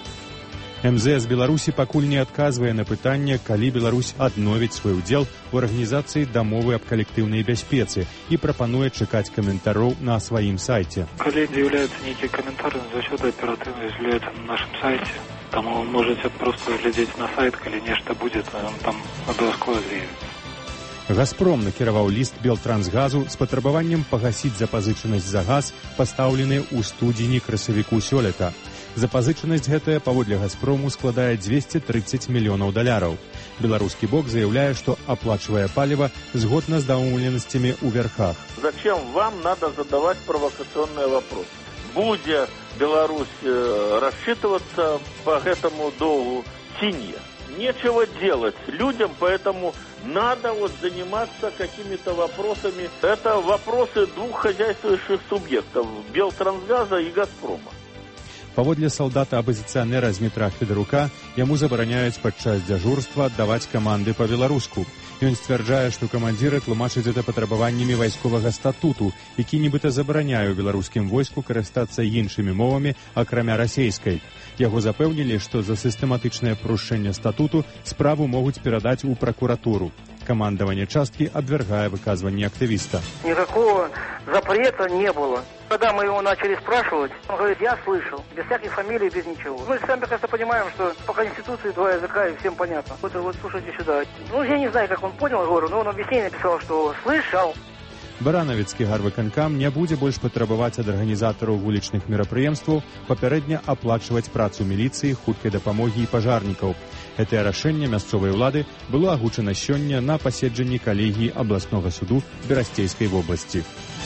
МЗС Беларусі пакуль не адказвае на пытанне, калі Беларусь адновіць свой удзел у арганізацыі дамовы аб калектыўнай бяспецы і прапануе чакаць каментароў на сваім сайце. Калі з'яўляюцца нейкія каментары, заўсёды аператыўна з'яўляюцца на нашым сайце. Таму можаце проста глядзець на сайт, калі нешта будзе, там абавязкова з'явіцца. «Газпром» накіраваў ліст Белтрансгазу з патрабаваннем пагасіць запазычанасць за газ, пастаўлены ў студзені-красавіку сёлета. Запазычанасць гэтая, паводле «Газпрому», складае $230 мільёнаў. Беларускі бок заяўляе, што аплачвае паліва згодна з дамоўленасцямі ў верхах. Зачем вам надо задавать провокационные вопросы? Будет Беларусь рассчитываться по этому долгу ці нет? Нечего делать людям, поэтому надо заниматься какими-то вопросами. Это вопросы двух хозяйствующих субъектов – Белтрансгаза и Газпрома. Паводле салдата-апазіцыянера Змітра Федарука, яму забараняюць падчас дзяжурства аддаваць каманды па-беларуску. Ён сцвярджае, што камандзіры тлумачаць гэта патрабаваннямі вайсковага статуту, які нібыта забараняе ў беларускім войску карыстацца іншымі мовамі, акрамя расейскай. Яго запэўнілі, што за сістэматычнае парушэнне статуту справу могуць перадаць у пракуратуру. Командование частки обвергая выказывание активиста. Никакого запрета не было. Когда мы его начали спрашивать, он говорит, я слышал, без всяких фамилий, без ничего. Мы сами прекрасно понимаем, что по Конституции два языка и всем понятно. Вот слушайте сюда. Ну, я не знаю, как он понял, говорю, но он объяснение написал, что слышал. Баранавіцкі гарвыканкам не будзе больш патрабаваць ад арганізатараў вулічных мерапрыемстваў папярэдне аплачваць працу міліцыі, хуткай дапамогі і пажарнікаў. Гэтае рашэнне мясцовай улады было агучана сёння на паседжанні калегіі абласнога суду Берасцейскай вобласці.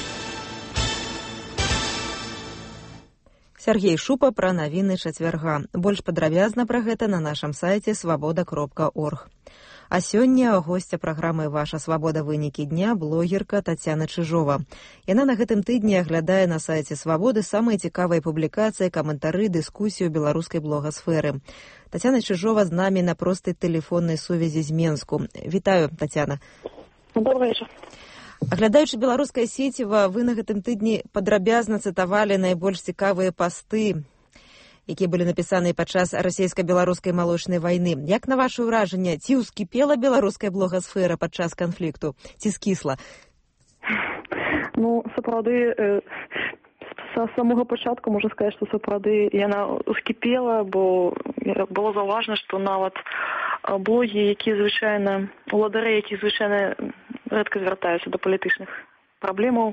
Сергей Шупа пра навіны чацвярга. Больш падрабязна пра гэта на нашым сайце свабода.орг. А сёння госця праграмы «Ваша свабода. Вынікі дня» блогерка Тацяна Чыжова. Яна на гэтым тыдні аглядае на сайце «Свабоды» самыя цікавыя публікацыі, каментары, дыскусію беларускай блогасферы. Тацяна Чыжова з намі на простай тэлефоннай сувязі з Менску. Вітаю, Тацяна. Добрый вечер. Аглядаючы беларускае сеціва, вы на гэтым тыдні падрабязна цытавалі найбольш цікавыя пасты, якія былі напісаныя падчас расійска-беларускай малочнай вайны. Як на ваше ўражанне, ці ўскіпела беларуская блогасфера падчас канфлікту, ці скісла? Ну, сапраўды, са самого пачатку можна сказаць, што сапраўды яна ўскіпела, бо было заўважна, што нават блогі, якія звычайна, уладары, якія звычайна рэдка звяртаюцца да палітычных праблемаў,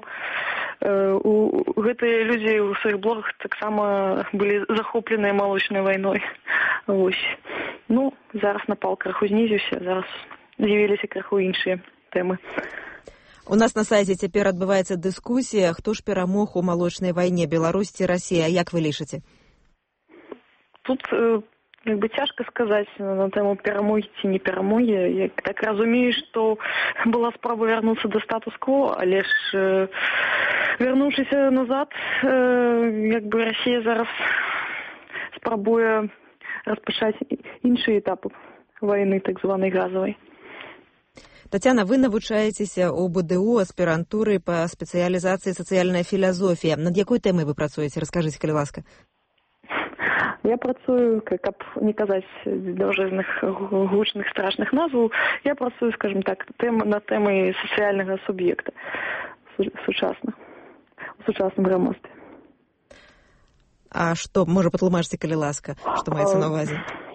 гэтыя людзі ў сваіх блогах таксама былі захопленыя малочнай вайной. Вось. Ну, зараз напал крыху знізіўся, зараз з'явіліся крыху іншыя тэмы. У нас на сайце цяпер адбываецца дыскусія, хто ж перамог у малочнай вайне, Беларусь ці Расія. Як вы лічыце? Тут цяжка сказаць на тэму перамогі ці не перамогі. Я так разумею, што была спроба вярнуцца да статус-кво, але ж вярнуўшыся назад, Расія зараз спрабуе распачаць іншыя этапы вайны, так званай газавай. Тацяна, вы навучаецеся ў БДУ аспірантуры па спецыялізацыі сацыяльная філасофія. Над якой тэмай вы працуеце? Раскажыце, калі ласка. Я працую, каб не казаць даўжэзных, гучных, страшных назваў, я працую, скажем так, над тэмай сацыяльнага суб'екта у сучасным грамадстве. А што, можа, патлумачце, калі ласка, што маецца на ўвазе?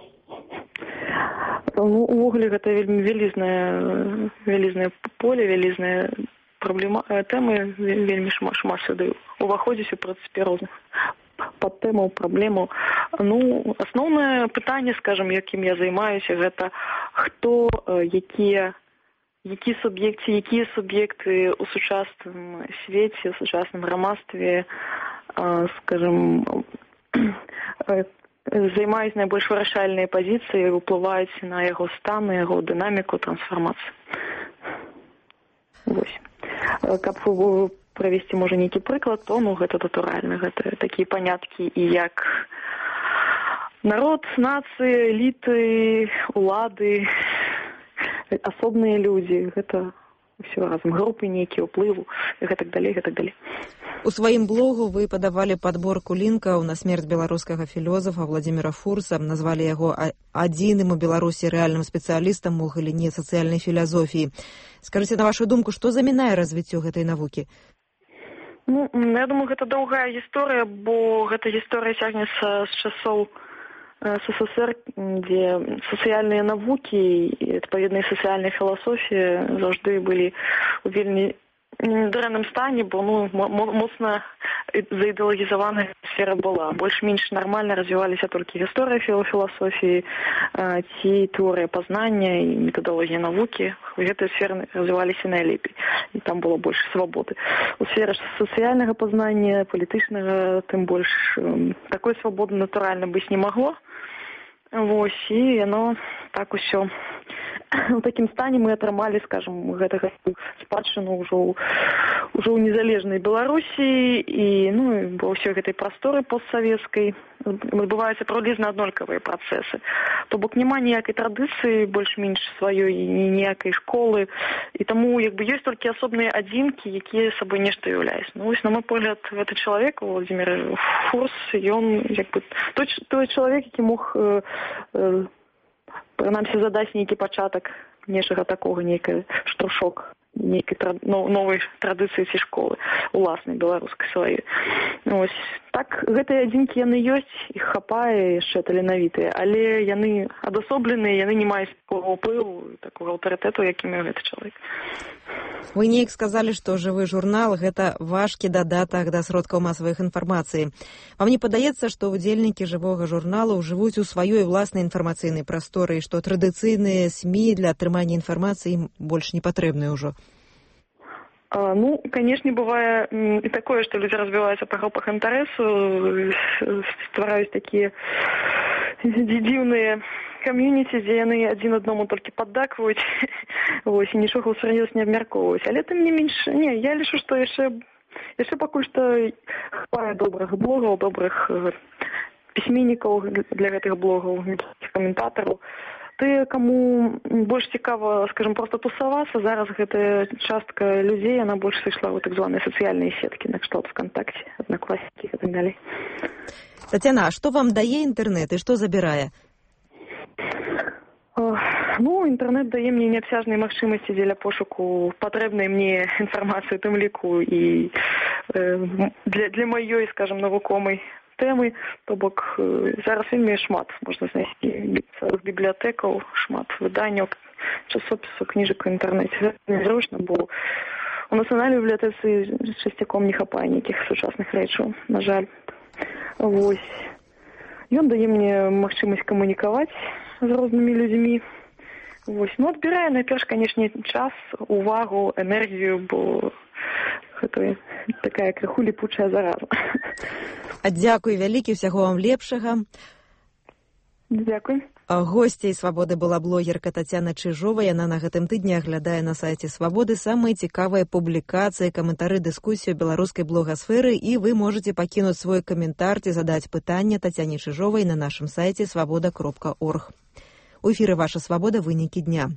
Ну, увогуле, гэта вельмі вялізнае поле, вялізная праблема, тэмы вельмі шмат сюды уваходзіць у прынцыпе розных падтэмаў, праблемаў. Ну, асноўнае пытанне, скажам, якім я займаюся, гэта хто, якія суб'екты ў сучасным свеце, у сучасным грамадстве, скажам, займаюць найбольш вырашальныя пазіцыі, уплываюць на яго стан, на яго дынаміку, трансфармацыю. Вось. Каб правесці, можа, нейкі прыклад, то, ну, гэта натуральна. Гэта такія паняткі, і як народ, нацыі, эліты, улады, асобныя людзі, гэта ўсё разам, групы нейкія, ўплыву, і гэтак далей, гэтак далей. У сваім блогу вы падавалі падборку лінкаў на смерць беларускага філёзафа Владзіміра Фурса, назвалі яго адзіным у Беларусі рэальным спецыялістам у галіне сацыяльнай філасофіі. Скажыце, на вашу думку, што замінае развіццё гэтай навукі? Ну, я думаю, гэта доўгая гісторыя, бо гэта гісторыя цягнецца з часоў СССР, дзе сацыяльныя навукі і адпаведныя сацыяльныя філасофіі заўжды былі у вельмі дрэнным стане, бо, ну, моцна заідэалагізаваная сфера была. Больш-менш нармальна развіваліся толькі гісторыя філасофіі, ці тэорыя пазнання і метадалогія навукі. Гэтыя сферы развіваліся найлепей. І там было больш свабоды. У сферы сацыяльнага пазнання, палітычнага, тым больш такой свабоды натуральна быць не магло. Вось, і яно так усё у такім стане мы атрымалі, скажам, гэтага спадчыну ўжо ў незалежнай Беларусі і, ну, ва ўсёй гэтай прасторы постсавецкай адбываюцца прыблізна аднолькавыя працэсы. То бок няма ніякай традыцыі, больш-менш сваёй, ніякай школы, і таму, як бы, ёсць толькі асобныя адзінкі, якія сабой нешта ўяўляюць. Ну, вось, на мой погляд, гэты чалавек, Владзімір Фурс, ён, як бы, той чалавек, які мог прынамсі задаць нейкі пачатак нечага такога, нейкі штрушок, нейкай новай традыцыі ці школы, уласнай беларускай сваёй. Ось. Так, гэтыя адзінкі яны ёсць, іх хапае, яшчэ таленавітыя, але яны адасобленыя, яны не маюць такога ўплыву, такога аўтарытэту, якім гэты чалавек. Вы неяк сказалі, што жывы журнал – гэта важкі дадатак да сродкаў масавых інфармацыі. Вам не падаецца, што ўдзельнікі жывога журналу жывуць у сваёй уласнай інфармацыйнай прасторы і што традыцыйныя СМІ для атрымання інфармацыі ім больш не патрэбны ўжо? Ну, конечно, бывае і такое, што людзі разбіваюцца па групах інтарэсу, ствараюць такія дзіўныя кам'юніці, дзе яны адзін аднаму толькі паддакваюць, вось, і нічога ўсур'ёз не абмяркоўваюць. Але тым не менш, не, я лічу, што яшчэ пакуль што хапае добрых блогаў, добрых пісьменнікаў для гэтых блогаў, каментатараў. Ты, каму больш цікава, скажем, просто тусавацца, зараз гэтая частка людзей, яна больш сышла ў так званыя сацыяльныя сеткі, на кшталт ВКонтакте, Одноклассники і так далей. Тацяна, а што вам дае інтэрнэт і што забірае? Ну, інтэрнэт дае мне неабсяжныя магчымасці дзеля пошуку патрэбнай мне інфармацыі, тым ліку і для маёй, скажем, навукомай тэмы, то бок зараз вельмі шмат можна знайсці цэлых бібліятэкаў, шмат выданняў, часопісаў, кніжак у інтэрнэце. Гэта незручна, бо у нацыянальнай бібліятэцы часцяком не хапае нейкіх сучасных рэчаў, на жаль. Вось. Ён дае мне магчымасць камунікаваць з рознымі людзьмі. Вось. Ну, адбірае, найперш, канешне, час, увагу, энергію, бо гэта такая крыху ліпучая зараза. Дзякуй вялікі, усяго вам лепшага. Дзякуй. Госцяй «Свабоды» была блогерка Тацяна Чижова. Яна на гэтым тыдні аглядае на сайце «Свабоды» самыя цікавыя публікацыі, каментары, дыскусію беларускай блогасферы, і вы можете пакінуць свой каментар ці задаць пытанне Тацяне Чижовай на нашым сайце свабода.орг. У эфіры «Ваша свабода. Вынікі дня».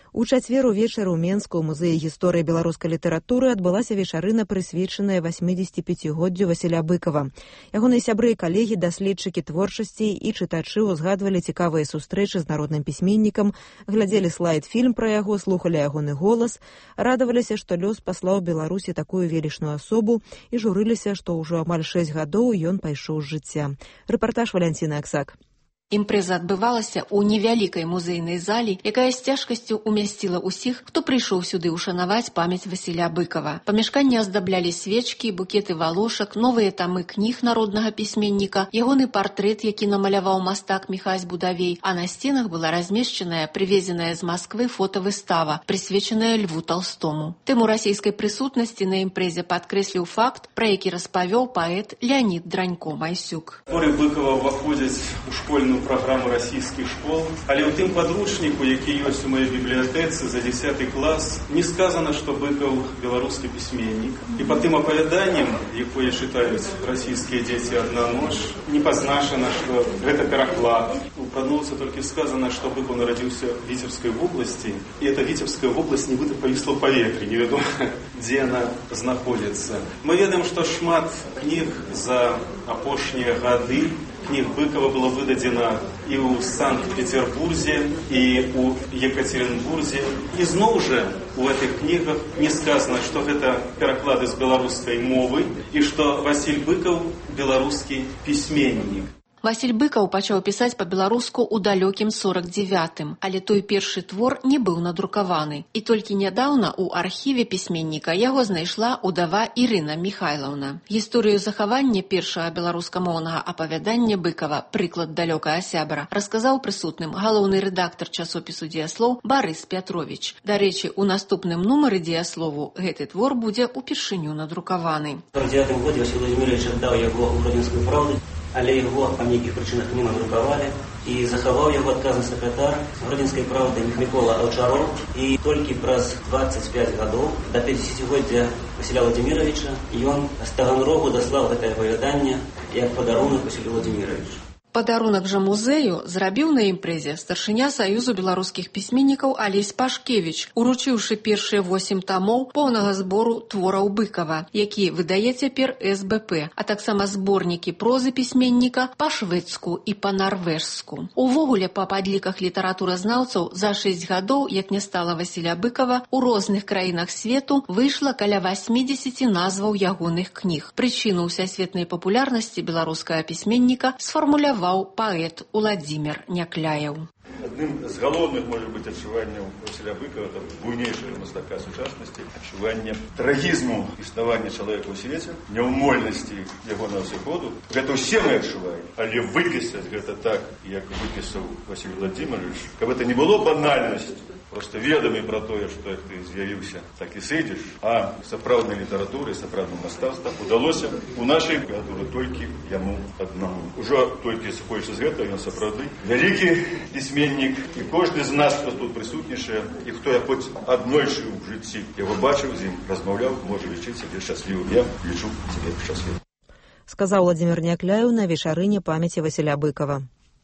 У чацвер увечары ў Менску ў музеі гісторыі беларускай літаратуры адбылася вечарына, прысвечаная 85-годдзю Васіля Быкова. Ягоныя сябры і калегі, даследчыкі творчасці і чытачы узгадвалі цікавыя сустрэчы з народным пісьменнікам, глядзелі слайд-фільм пра яго, слухалі ягоны голас, радаваліся, што лёс паслаў Беларусі такую велічную асобу і журыліся, што ўжо амаль 6 гадоў ён пайшоў з жыцця. Рэпартаж Валянціны Аксак. Імпрэза адбывалася ў невялікай музейнай залі, якая з цяжкасцю умясціла ўсіх, хто прыйшоў сюды ўшанаваць памяць Васіля Быкова. Памяшканне аздаблялі свечкі, букеты валошак, новыя тамы кніг народнага пісьменніка, ягоны партрэт, які намаляваў мастак Міхась Будавей, а на сценах была размешчаная, прывезеная з Масквы фотавыстава, прысвечаная Льву Толстому. Тэму расійскай прысутнасці на імпрэзе падкрэсліў факт, пра які распавёў паэт Леонід Дранько-Майсюк. Творы Быкова ўваходзяць у школьную праграму расійскіх школ, але ў тым падручніку, які ёсць у маёй бібліятэцы за 10 клас, не сказана, што Быкаў беларускі пісьменнік. І па тым апавяданням, якое чытаюць расійскія дзеці адна ноч, не пазначана, што гэта пераклад. У падноўцы толькі сказана, што Быкаў нарадзіўся ў Віцебскай вобласці, і эта Віцебская вобласць нібыта павісла ў паветры, невядома, дзе яна знаходзіцца. Мы ведаем, што шмат кніг за апошнія гады кніг Быкова было выдадзена і ў Санкт-Петербурзе, і ў Екатеринбурзе. І зноў жа у гэтых кнігах не сказана, што гэта пераклады з беларускай мовы і што Васіль Быкаў беларускі пісьменнік. Васіль Быкаў пачаў пісаць па-беларуску ў далёкім 49-м, але той першы твор не быў надрукаваны. І толькі нядаўна ў архіве пісьменніка яго знайшла удава Ірына Міхайлаўна. Гісторыю захавання першага беларускамоўнага апавядання Быкава «Прыклад далёкага сябра» расказаў прысутным галоўны рэдактар часопісу «Дзеяслоў» Барыс Пятровіч. Дарэчы, у наступным нумары «Дзеяслову» гэты твор будзе ўпершыню надрукаваны. У 1949 годзе Васіль Владимирович аддаў яго ў «Гродзенскую правду», але яго па нейкіх прычынах не надрукавалі, і захаваў яго адказны сакратар Гродзенскай правды Мікола Аўчаров. І толькі праз 25 гадоў да 50-годдзя Васіля Владимировича ён з Таганрогу даслаў гэтае апавяданне як падарунак Васілю Владимировичу. Падарунак жа музею зрабіў на імпрэзе старшыня Саюзу беларускіх пісьменнікаў Алесь Пашкевіч, уручыўшы першыя 8 тамоў поўнага збору твораў Быкава, які выдае цяпер СБП, а таксама зборнікі прозы пісьменніка па-шведску і па-нарвежску. Увогуле, па падліках літаратуразнаўцаў, за 6 гадоў, як не стала Васіля Быкава, у розных краінах свету выйшла каля 80 назваў ягоных кніг. Прычыну ўсесветнай папулярнасці беларускага пісьменніка сфармуляваў паэт Уладзімір Някляеў. Одним з головних, може бути, адчуванняў Васіля Быкова, это буйнейшего мастака сучаснасці, адчуванне трагізму існавання чалавека ў свеце, няўмольнасці ягонага сыходу. Гэта ўсе мы адчуваем, але выпісаць гэта так, як выпісаў Васіль Владимирович, каб это не было банальнасцю, просто ведамі пра тое, што як ты з'явіўся, так і сыдзеш, а сапраўднай літаратуры, сапраўдным мастацтвам удалося у нашай літаратуры толькі яму аднаму. Ужо толькі сыходзячы з гэтага, ён сапраўды вялікі пісьменнік, і кожны з нас, хто тут прысутнічае, і хто я хоць аднойчы ў жыцці яго бачыў, з ім размаўляў, можа лічыць сябе шчаслівым. Я лічу сябе шчаслівым. Сказаў Уладзімір Някляеў на вечарыне памяці Васіля Быкова.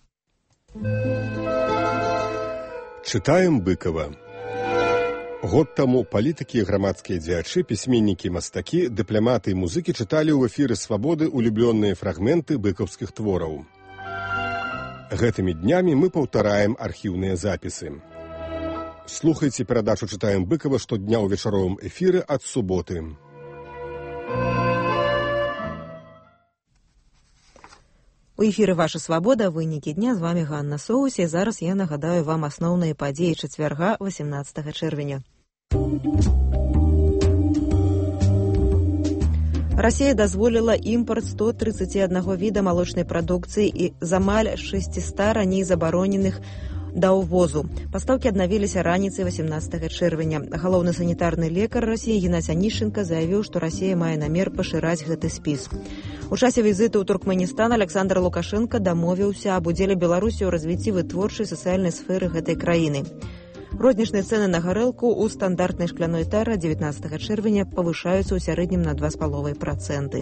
Чытаем Быкова. Год таму палітыкі і грамадскія дзеячы, пісьменнікі, мастакі, дыпламаты і музыкі чыталі ў эфіры «Свабоды» улюблёныя фрагменты быкаўскіх твораў. Гэтымі днямі мы паўтараем архіўныя запісы. Слухайце перадачу «Чытаем Быкова» штодня ў вечаровым эфіры ад суботы. У эфіры «Ваша свабода», вынікі дня, з вами Ганна Соус, і зараз я нагадаю вам асноўныя падзеі чацвярга 18 чэрвеня. Расія дазволіла імпарт 131 віда малочнай прадукцыі і з амаль 600 раней забароненых да ўвозу. Пастаўкі аднавіліся раніцай 18 чэрвеня. Галоўны санітарны лекар Расіі Геннадзь Анішченка заявіў, што Расія мае намер пашыраць гэты спіс. У часе візіту ў Туркменістан Александр Лукашенко дамовіўся аб удзеле Беларусі ў развіцці вытворчай сацыяльнай сферы гэтай краіны. Рознічныя цэны на гарэлку ў стандартнай шкляной таре 19 чэрвеня павышаюцца ў сярэднім на 2,5%.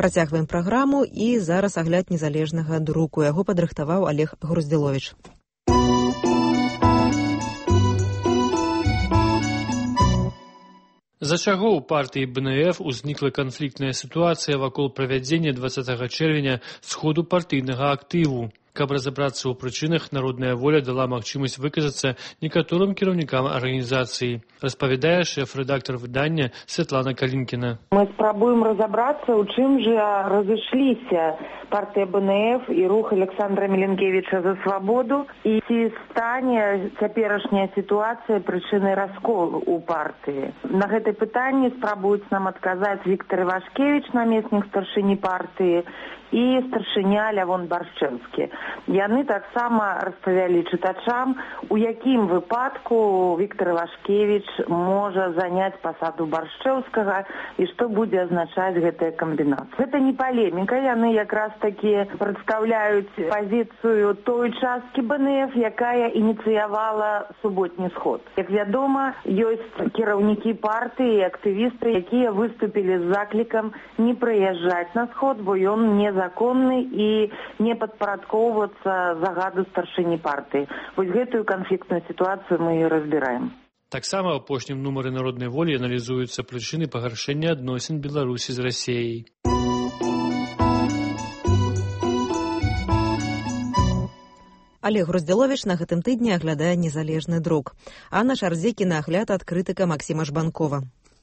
Працягваем праграму і зараз агляд незалежнага друку. Яго падрыхтаваў Олег Груздзіловіч. З-за чаго ў партыі БНФ узнікла канфліктная сітуацыя вакол правядзення 20 чэрвеня сходу партыйнага актыву. Каб разабрацца ў прычынах, Народная воля дала магчымасць выказацца некаторым кіраўнікам арганізацыі, распавядае шэф-рэдактар выдання Святлана Калінкіна. Мы спрабуем разабрацца, у чым жа разышліся партыя БНФ і рух Александра Міленкевіча за свабоду, і ці стане цяперашняя сітуацыя прычынай расколу ў партыі. На гэтае пытанне спрабуюць нам адказаць Віктор Івашкевіч, намеснік старшыні партыі, і старшыня Лявон Баршчэўскі. Яны таксама распавялі чытачам, у якім выпадку Віктор Івашкевіч можа заняць пасаду Баршчэўскага і што будзе азначаць гэтая камбінацыя. Гэта не палеміка, яны якраз такі прадстаўляюць пазіцыю той часткі БНФ, якая ініцыявала суботні сход. Як вядома, ёсць кіраўнікі партыі і актывісты, якія выступілі з заклікам не прыязджаць на сход, бо ён незаконны і не падпарадкоўвацца загаду старшыні партыі. Вось гэтую канфліктную сітуацыю мы і разбіраем. Таксама ў апошнім нумары Народнай волі аналізуюцца прычыны пагаршэння адносін Беларусі з Расіяй. Олег Груздзіловіч на гэтым тыдні аглядае незалежны друк. Анна Шарзекіна агляд ад крытыка Максіма Жбанкова.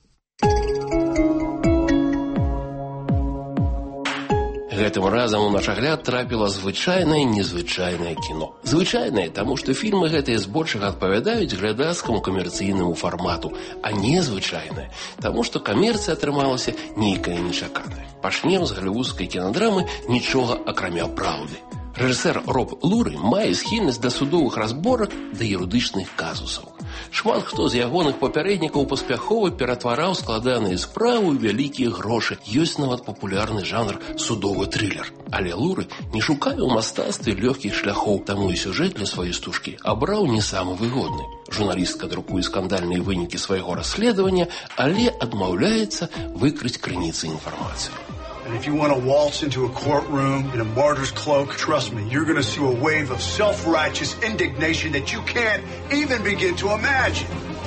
Гэтым разам у наш агляд трапіла звычайнае незвычайнае кіно. Звычайнае, таму што фільмы гэтыя збольшага адпавядаюць глядацкаму камерцыйнаму фармату, а незвычайнае, таму што камерцыя атрымалася нейкая нечаканая. Пачнем з галівудскай кінадрамы «Нічога акрамя праўды». Рэжысэр Роб Луры мае схільнасць да судовых разборак, да юрыдычных казусаў. Шмат хто з ягоных папярэднікаў паспяхова ператвараў складаныя справы ў вялікія грошы. Ёсць нават папулярны жанр судовы трылер. Але Луры не шукае ў мастацтве лёгкіх шляхоў, таму і сюжэт для сваёй стужкі абраў не самы выгодны. Журналістка друкуе скандальныя вынікі свайго расследавання, але адмаўляецца выкрыць крыніцы інфармацыі. And if you want to waltz into a courtroom in a martyr's cloak, trust me, you're going to see a wave of self-righteous indignation that you can't even begin to imagine.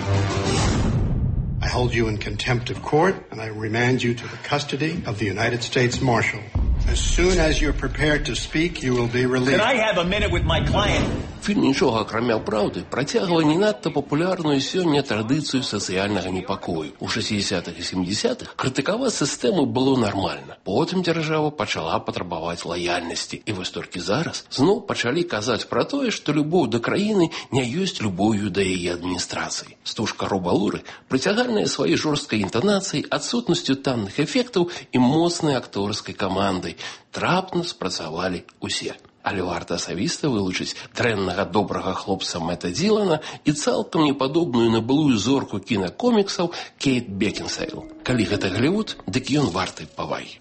I hold you in contempt of court, and I remand you to the custody of the United States Marshal. As soon as you're prepared to speak, you will be released. Can I have a minute with my client? Фільм «Нічога акрамя праўды» працягвае не надта папулярную сёння традыцыю сацыяльнага непакою. У 60-х і 70-х крытыкаваць сістэму было нармальна. Потым дзяржава пачала патрабаваць лаяльнасці. І вось толькі зараз зноў пачалі казаць пра тое, што любоў да краіны не ёсць любоўю да яе адміністрацыі. Стужка Роба Луры прыцягальная сваёй жорсткай інтанацыяй, адсутнасцю танных эфектаў і моцнай акторскай камандай. Трапна спрацавалі ўсе. Але варта асабіста вылучыць дрэннага добрага хлопца Мэта Дилана і цалкам непадобную на былую зорку кінакоміксаў Кейт Бекінсейл. Калі гэта Галівуд, дык ён варты павагі.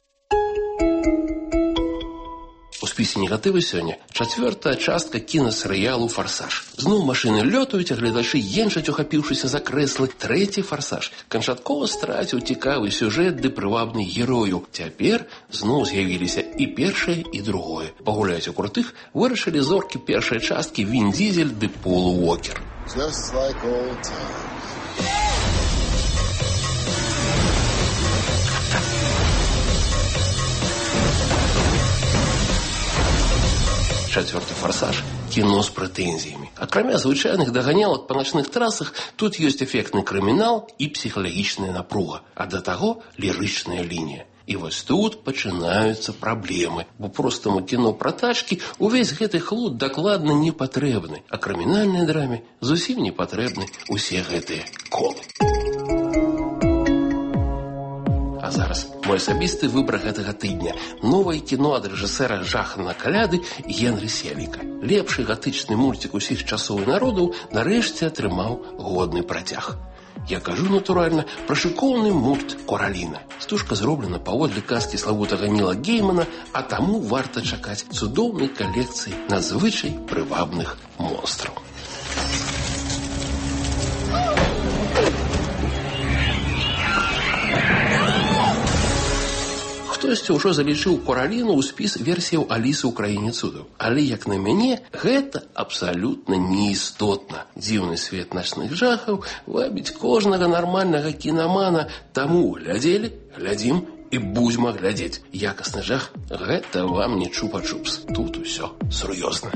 У спісе негатыву сёння 4-я частка кінасерыялу «Фарсаж». Зноў машыны лётаюць, а гледачы енчаць, ухапіўшыся за крэслы. 3-й «Фарсаж» канчаткова страціў цікавы сюжэт ды прывабны герою. Цяпер зноў з'явіліся і першае, і другое. Пагуляць у крутых вырашылі зоркі першай часткі Він Дізель ды Пол Уокер. Just like old times. Чацвёрты «Фарсаж» – кіно з прэтэнзіямі. Акрамя звычайных даганялак па начных трасах, тут ёсць эфектны крымінал і псіхалагічная напруга, а да таго лірычная лінія. І вось тут пачынаюцца праблемы, бо простаму кіно пра тачкі увесь гэты хлуд дакладна не патрэбны, а крымінальнай драме зусім не патрэбны усе гэтыя колы. А зараз мой асабісты выбар гэтага тыдня – новае кіно ад рэжысэра Жахана Каляды Генры Севіка. Лепшы гатычны мульцік усіх часоў і народаў нарэшце атрымаў годны працяг. Я кажу, натуральна, пра шыкоўны мульт «Кораліна». Стужка зроблена паводле казкі славутага Ніла Геймана, а таму варта чакаць цудоўнай калекцыі надзвычай прывабных монстраў. Хто нарэшце ўжо залічыў Кораліну ў спіс версіяў Алісы ў краіне цудаў. Але, як на мяне, гэта абсалютна неістотна. Дзіўны свет начных жахаў вабіць кожнага нармальнага кінамана, таму глядзелі, глядзім і будзьма глядзець. Якасны жах – гэта вам не чупа-чупс. Тут усё сур'ёзна.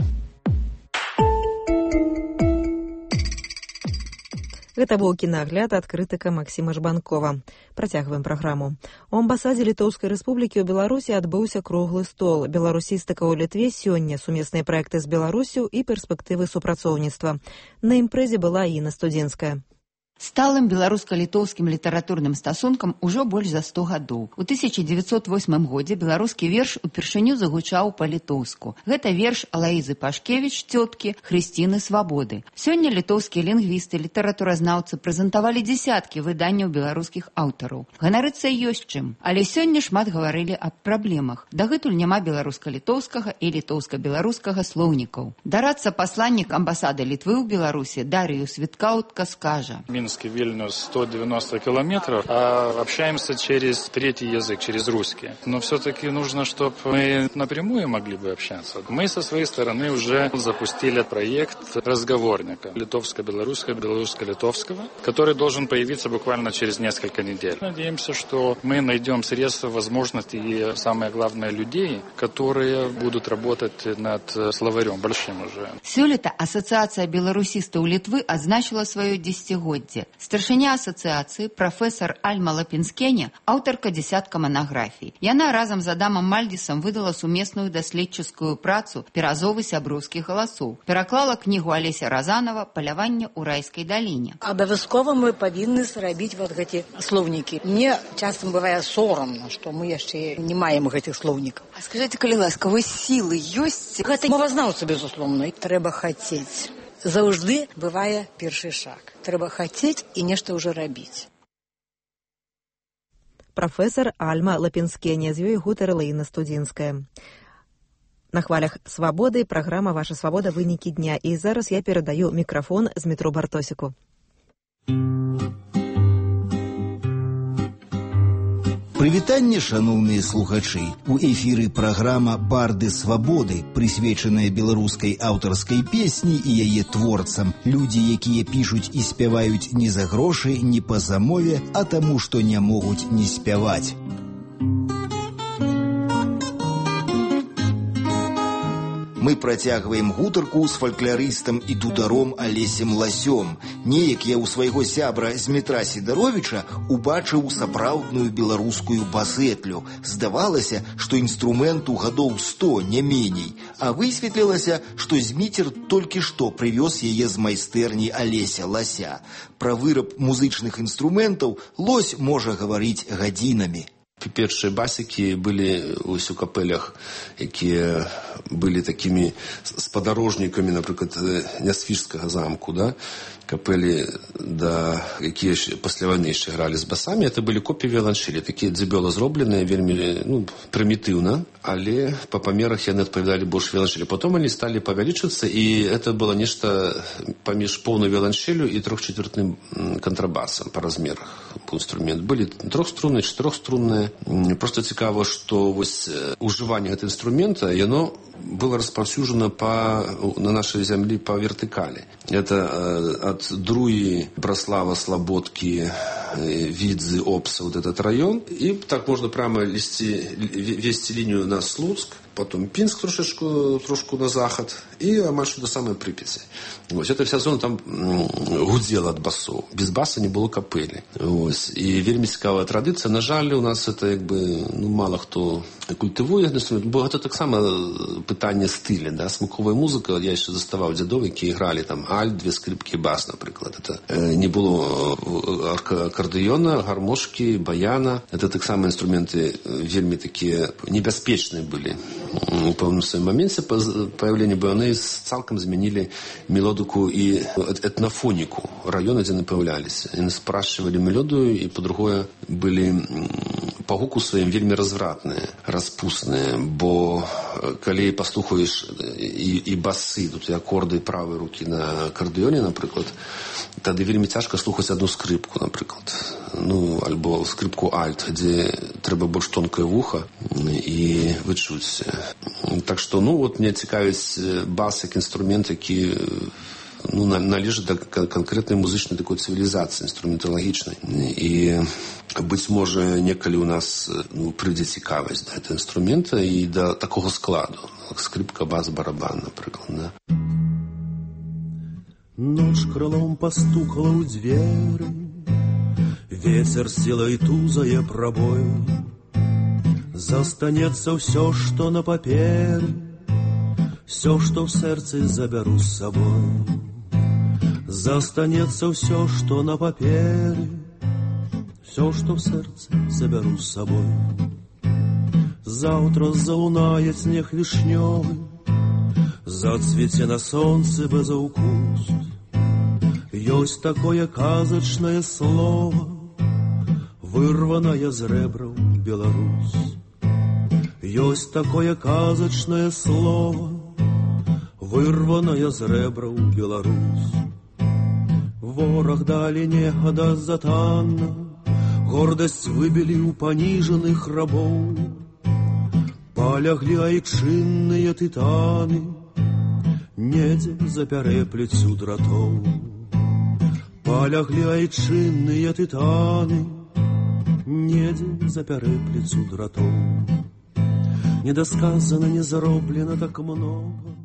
Гэта быў кінагляд ад крытыка Максіма Жбанкова. Працягваем праграму. У амбасадзе Літоўскай рэспублікі ў Беларусі адбыўся круглы стол. Беларусістыка ў Літве сёння, сумесныя праекты з Беларусю і перспектывы супрацоўніцтва. На імпрэзе была Інна Студзенская. Сталым беларуска-літоўскім літаратурным стасункам ужо больш за 100 гадоў. У 1908 годзе беларускі верш упершыню загучаў па-літоўску. Гэта верш Алаізы Пашкевіч, цёткі Хрысціны Свабоды. Сёння літоўскія лінгвісты, літаратуразнаўцы прэзентавалі дзесяткі выданняў беларускіх аўтараў. Ганарыцца ёсць чым, але сёння шмат гаварылі аб праблемах. Дагэтуль няма беларуска-літоўскага і літоўска-беларускага слоўнікаў. Дарадца пасланнік амбасады Літвы ў Беларусі Дарыюс Віткаутка скажа: Вильнюс 190 километров, а общаемся через третий язык, через русский. Но все-таки нужно, чтобы мы напрямую могли бы общаться. Мы со своей стороны уже запустили проект разговорника литовско-белорусского, белорусско-литовского, который должен появиться буквально через несколько недель. Надеемся, что мы найдем средства, возможности и, самое главное, людей, которые будут работать над словарем большим уже. Сёлета Ассоциация беларусістаў Літвы адзначила свое десятигоддзе. Старшыня асацыяцыі, прафесар Альма Лапінскене, аўтарка дзесятка манаграфій. Яна разам з Адамам Мальдісам выдала сумесную даследчыцкую працу «Перазовы сяброўскіх галасоў». Пераклала кнігу Алеся Разанова «Паляванне ў райскай даліне». Абавязкова мы павінны зрабіць вот гэты слоўнікі. Мне часто бывае сорамна, што мы яшчэ не маем гэтых слоўнікаў. А скажыце, калі ласка, вы сілы ёсць? Гэта мовазнаўца, безусловно. Трэба хацець. Заўжды бывае першы шаг. Трэба хацець і нешта ўжо рабіць. Прафесар Альма Лапінскене, з ёй гутарыла Інна Студзенская. На хвалях свабоды праграма «Ваша свабода. Вынікі дня». І зараз я перадаю мікрафон Змітру Бартосіку. Прывітанне, шаноўныя слухачы. У эфіры праграма «Барды свабоды», прысвечаная беларускай аўтарскай песні і яе творцам. Людзі, якія пішуць і спяваюць не за грошы, не па замове, а таму, што не могуць не спяваць. Мы працягваем гутарку з фалькларыстам і дутаром Алесем Ласём. Неяк я ў свайго сябра Змітра Сідаровіча убачыў сапраўдную беларускую басэтлю. Здавалася, што інструменту гадоў 100, не меней. А высветлілася, што Зміцер толькі што прывёз яе з майстэрні Алеся Лася. Пра выраб музычных інструментаў Лось можа гаварыць гадзінамі. Першыя басікі былі ось у капелях, якія былі такімі спадарожнікамі, напрыклад, Нясвіжскага замку, да? Капелі, да, якія пасля вайны яшчэ гралі з басамі, это былі копіі віяланчэлі, такія дзябёла зробленыя, вельмі прымітыўна, але па памерах яны адпавядалі больш віяланчэлі. Потом они сталі павялічвацца, і это было нешта паміж поўнай віяланчэлю і 3/4 контрабасам па размерах. Інструмент былі 3-струнныя, 4-струнныя. Просто цікава, што вось ужыванне гэтага інструмента, яно было распаўсюджана на нашай зямлі па вертыкалі. Это от Друи, Браслава, Слободки, Видзы, Опса, вот этот район. И так можно прямо вести линию на Слуцк, потом Пинск трошку на заход, и аж до самой Припяти. Вот. Эта вся зона там гудела от басов. Без баса не было капелі. Вот. И вельмі цікавая традиция. На жаль, у нас это мало хто культивує. Бо это так само питання стиля. Да? Смыковая музыка, я ще заставав дядов, які грали там альт, 2 скрипки, бас, наприклад. Это не було акордеона, гармошки, баяна. Это так само инструменты вельмі такие небяспечные были. В певному своем моменте появления они цалком зменили мелодику и этнофонику района, где они появлялись. Они спрашивали мелодию, и по-другому были па гуку сваім вельмі развратныя, распусныя, бо калі паслухаеш і басы, тут і акорды правай рукі на акардэоне, напрыклад, тады вельмі цяжка слухаць адну скрыпку, напрыклад, альбо скрыпку альт, дзе трэба больш тонкае вуха і вычуць. Так што, мне цікавіць бас як інструмент, які належыць да канкрэтнай музычнай такой цывілізацыі, інструменталагічнай. І, быць можа, некалі ў нас прыйдзе цікавасць да гэтага інструмента і да такога складу. Скрыпка, бас, барабан, напрыклад. Ноч крылом пастукала ў дзверы, вецер сілай тузае прабою. Застанецца ўсё, што на паперы, всё, што в сердце заберу с собой. Застанется все, что на папере, все, что в сердце заберу с собой. Завтра залунает снег вишневый, зацвете на солнце безукуст. Есть такое казачное слово, вырванное з ребраў Беларусь. Есть такое казачное слово, вырванная з рэбраў Беларусь. Вораг далі негада затанна, гордасць выбілі ў паніжаных рабоў. Паляглі айчынныя тытаны, недзе за пярэпліцю дратоў. Паляглі айчынныя тытаны, недзе за пярэпліцю дратоў. Недосказано, не зароблено так много.